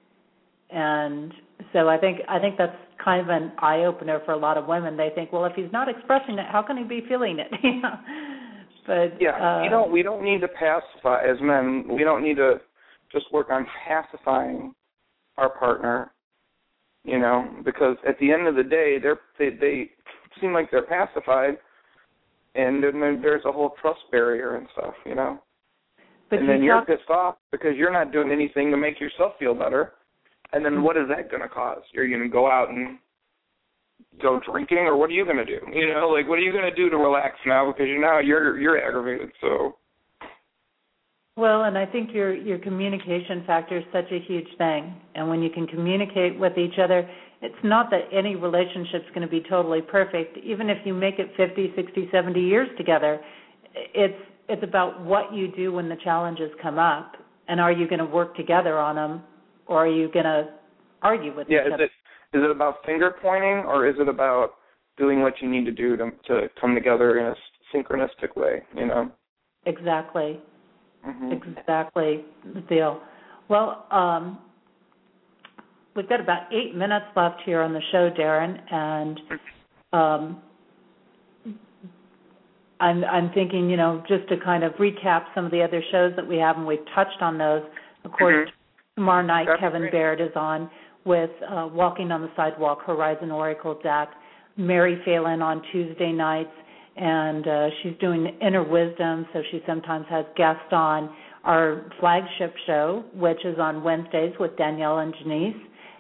Speaker 1: And so I think I think that's kind of an eye-opener for a lot of women. They think, well, if he's not expressing it, how can he be feeling it? But
Speaker 3: yeah,
Speaker 1: uh,
Speaker 3: we don't we don't need to pacify as men. We don't need to just work on pacifying our partner, you know, because at the end of the day, they're they, they seem like they're pacified. And then there's a whole trust barrier and stuff, you know.
Speaker 1: But
Speaker 3: and then
Speaker 1: you
Speaker 3: you're
Speaker 1: talk-
Speaker 3: pissed off because you're not doing anything to make yourself feel better. And then what is that going to cause? You're going to go out and go drinking, or what are you going to do? You know, like, what are you going to do to relax now? Because you're now you're you're aggravated. So.
Speaker 1: Well, and I think your your communication factor is such a huge thing. And when you can communicate with each other, it's not that any relationship's going to be totally perfect. Even if you make it fifty, sixty, seventy years together, it's it's about what you do when the challenges come up, and are you going to work together on them, or are you going to argue with
Speaker 3: yeah,
Speaker 1: each
Speaker 3: is
Speaker 1: other?
Speaker 3: it is it about finger pointing, or is it about doing what you need to do to to come together in a synchronistic way? You know.
Speaker 1: Exactly.
Speaker 3: Mm-hmm.
Speaker 1: Exactly, Theo. Well, um, we've got about eight minutes left here on the show, Darren, and um, I'm, I'm thinking, you know, just to kind of recap some of the other shows that we have, and we've touched on those. Of course, mm-hmm. tomorrow night,
Speaker 3: That's
Speaker 1: Kevin
Speaker 3: great.
Speaker 1: Baird is on with uh, Walking on the Sidewalk, Horizon Oracle deck. Mary Phelan on Tuesday nights, and uh, she's doing Inner Wisdom, so she sometimes has guests on. Our flagship show, which is on Wednesdays with Danielle and Janice,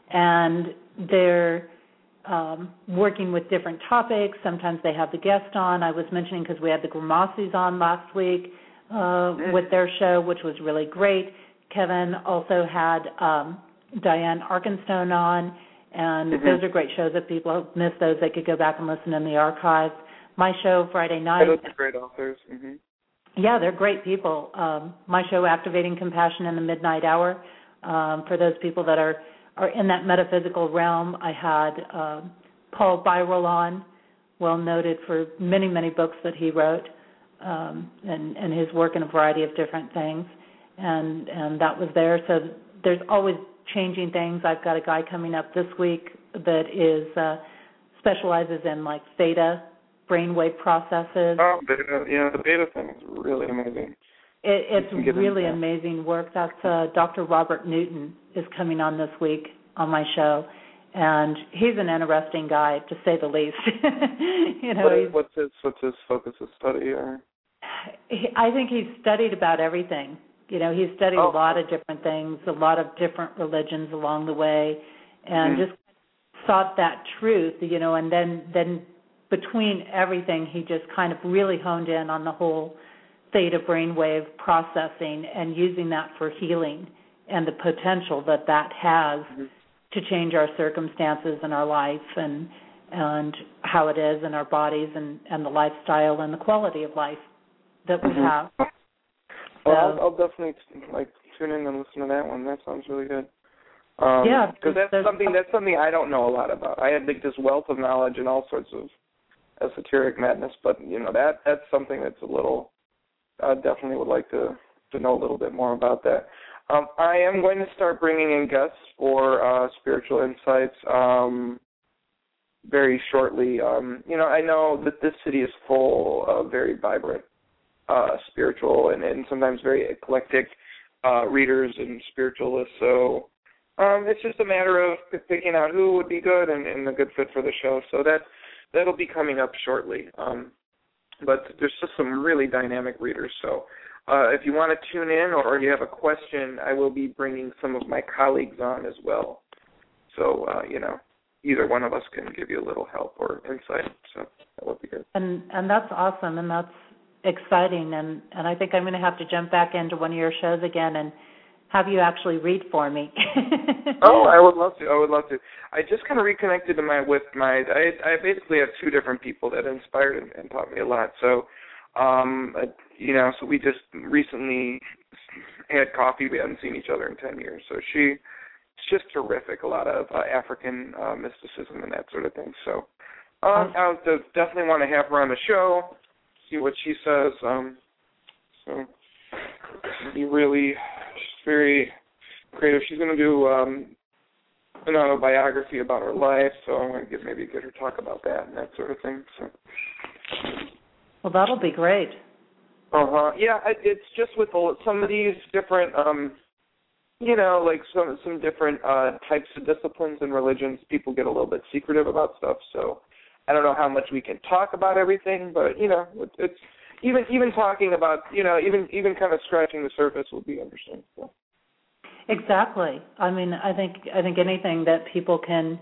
Speaker 1: and they're um, working with different topics. Sometimes they have the guest on. I was mentioning because we had the Grimassis on last week uh, with their show, which was really great. Kevin also had um, Diane Arkenstone on, and mm-hmm. those are great shows. If people missed those, they could go back and listen in the archives. My show Friday night.
Speaker 3: Those are great authors. Mm-hmm.
Speaker 1: Yeah, they're great people. Um, my show, Activating Compassion in the Midnight Hour, um, for those people that are, are in that metaphysical realm. I had uh, Paul Byral on, well noted for many, many books that he wrote, um, and, and his work in a variety of different things, and and that was there. So there's always changing things. I've got a guy coming up this week that is uh, specializes in like theta brainwave processes.
Speaker 3: Oh, beta, yeah, the beta thing is really amazing.
Speaker 1: It, it's really amazing work. That's uh, Doctor Robert Newton is coming on this week on my show, and he's an interesting guy to say the least. you know,
Speaker 3: what is, what's his what's his focus of study? Or
Speaker 1: he, I think he's studied about everything. You know, he's studied
Speaker 3: oh.
Speaker 1: a lot of different things, a lot of different religions along the way, and mm. just sought that truth. You know, and then then. Between everything, he just kind of really honed in on the whole theta brainwave processing and using that for healing and the potential that that has mm-hmm. to change our circumstances in our life and and how it is in our bodies and, and the lifestyle and the quality of life that we
Speaker 3: mm-hmm.
Speaker 1: have.
Speaker 3: Well, so, I'll, I'll definitely like tune in and listen to that one. That sounds really good. Um,
Speaker 1: yeah,
Speaker 3: because that's something that's something I don't know a lot about. I have like this wealth of knowledge and all sorts of esoteric madness, but you know that that's something that's a little. I definitely would like to to know a little bit more about that.
Speaker 2: Um, I am going to start bringing in guests for uh, Spiritual Insights um, very shortly. Um, you know, I know that this city is full of very vibrant uh, spiritual and, and sometimes very eclectic uh, readers and spiritualists. So um, it's just a matter of picking out who would be good and, and a good fit for the show. So that, that'll be coming up shortly. Um, but there's just some really dynamic readers. So uh, if you want to tune in or you have a question, I will be bringing some of my colleagues on as well. So, uh, you know, either one of us can give you a little help or insight. So that would be good.
Speaker 1: And and that's awesome, and that's exciting. And, and I think I'm going to have to jump back into one of your shows again and have you actually read for me.
Speaker 2: Oh, I would love to. I would love to. I just kind of reconnected to my with my. I I basically have two different people that inspired and, and taught me a lot. So, um, you know, so we just recently had coffee. We hadn't seen each other in ten years. So she, it's just terrific. A lot of uh, African uh, mysticism and that sort of thing. So, um, I would definitely want to have her on the show, see what she says. Um, so, be really. Very creative. She's going to do um, an autobiography about her life, so I'm going to get maybe get her to talk about that and that sort of thing. So.
Speaker 1: Well, that'll be great.
Speaker 2: Uh huh. Yeah, it, it's just with some of these different, um, you know, like some some different uh, types of disciplines and religions. People get a little bit secretive about stuff. So I don't know how much we can talk about everything, but you know, it, it's. Even even talking about, you know, even even kind of scratching the surface would be interesting. So.
Speaker 1: Exactly. I mean, I think I think anything that people can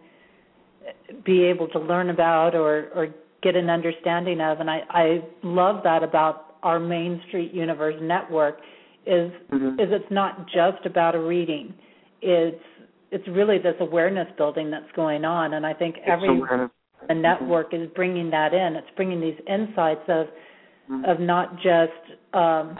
Speaker 1: be able to learn about or, or get an understanding of, and I, I love that about our Main Street Universe network, is mm-hmm. is it's not just about a reading. It's it's really this awareness building that's going on, and I think every the network mm-hmm. is bringing that in. It's bringing these insights of of not just, um,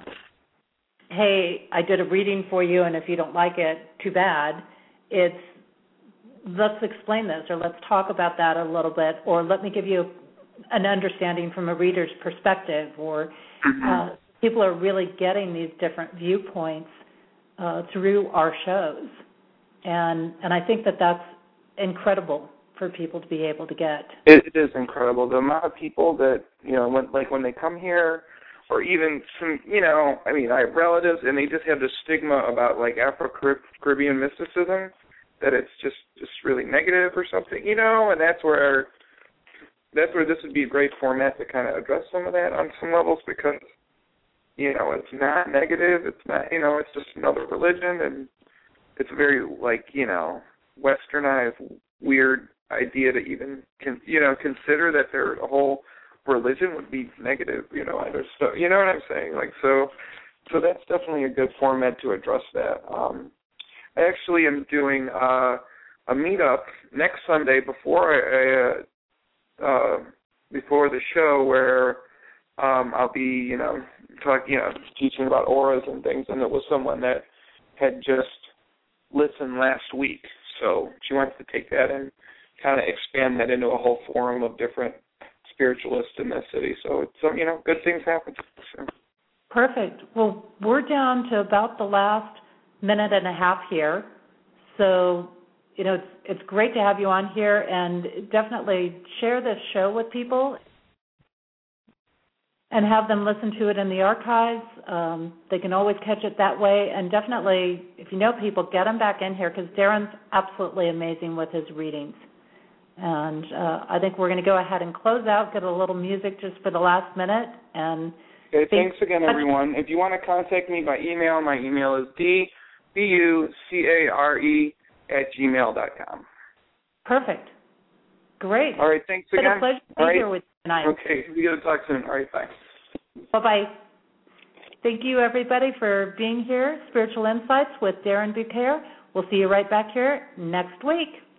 Speaker 1: hey, I did a reading for you, and if you don't like it, too bad. It's, let's explain this, or let's talk about that a little bit, or let me give you an understanding from a reader's perspective, or uh, people are really getting these different viewpoints uh, through our shows. And and I think that that's incredible for people to be able to get.
Speaker 2: It, it is incredible. The amount of people that, you know, when, like when they come here, or even some, you know, I mean, I have relatives, and they just have this stigma about, like, Afro-Caribbean mysticism, that it's just, just really negative or something, you know, and that's where, that's where this would be a great format to kind of address some of that on some levels, because, you know, it's not negative, it's not, you know, it's just another religion, and it's very, like, you know, westernized, weird idea to even, con- you know, consider that their whole religion would be negative, you know, either so, you know what I'm saying? Like, so, so that's definitely a good format to address that. Um, I actually am doing uh, a meetup next Sunday before I, uh, uh, before the show where um, I'll be, you know, talk, you know, teaching about auras and things, and it was someone that had just listened last week, so she wants to take that and kind of expand that into a whole forum of different spiritualists in this city. So, it's, um, you know, good things happen. So.
Speaker 1: Perfect. Well, we're down to about the last minute and a half here. So, you know, it's, it's great to have you on here, and definitely share this show with people and have them listen to it in the archives. Um, they can always catch it that way. And definitely, if you know people, get them back in here, because Darren's absolutely amazing with his readings. And uh, I think we're going to go ahead and close out, get a little music just for the last minute. And
Speaker 2: okay, thanks again, everyone. If you want to contact me by email, my email is d b u c a r e at gmail dot com.
Speaker 1: Perfect. Great.
Speaker 2: All right, thanks again.
Speaker 1: It's a pleasure to be
Speaker 2: right.
Speaker 1: here with you tonight.
Speaker 2: Okay, we're going to talk soon. All right, bye.
Speaker 1: Bye-bye. Thank you, everybody, for being here. Spiritual Insights with Darren Bucher. We'll see you right back here next week.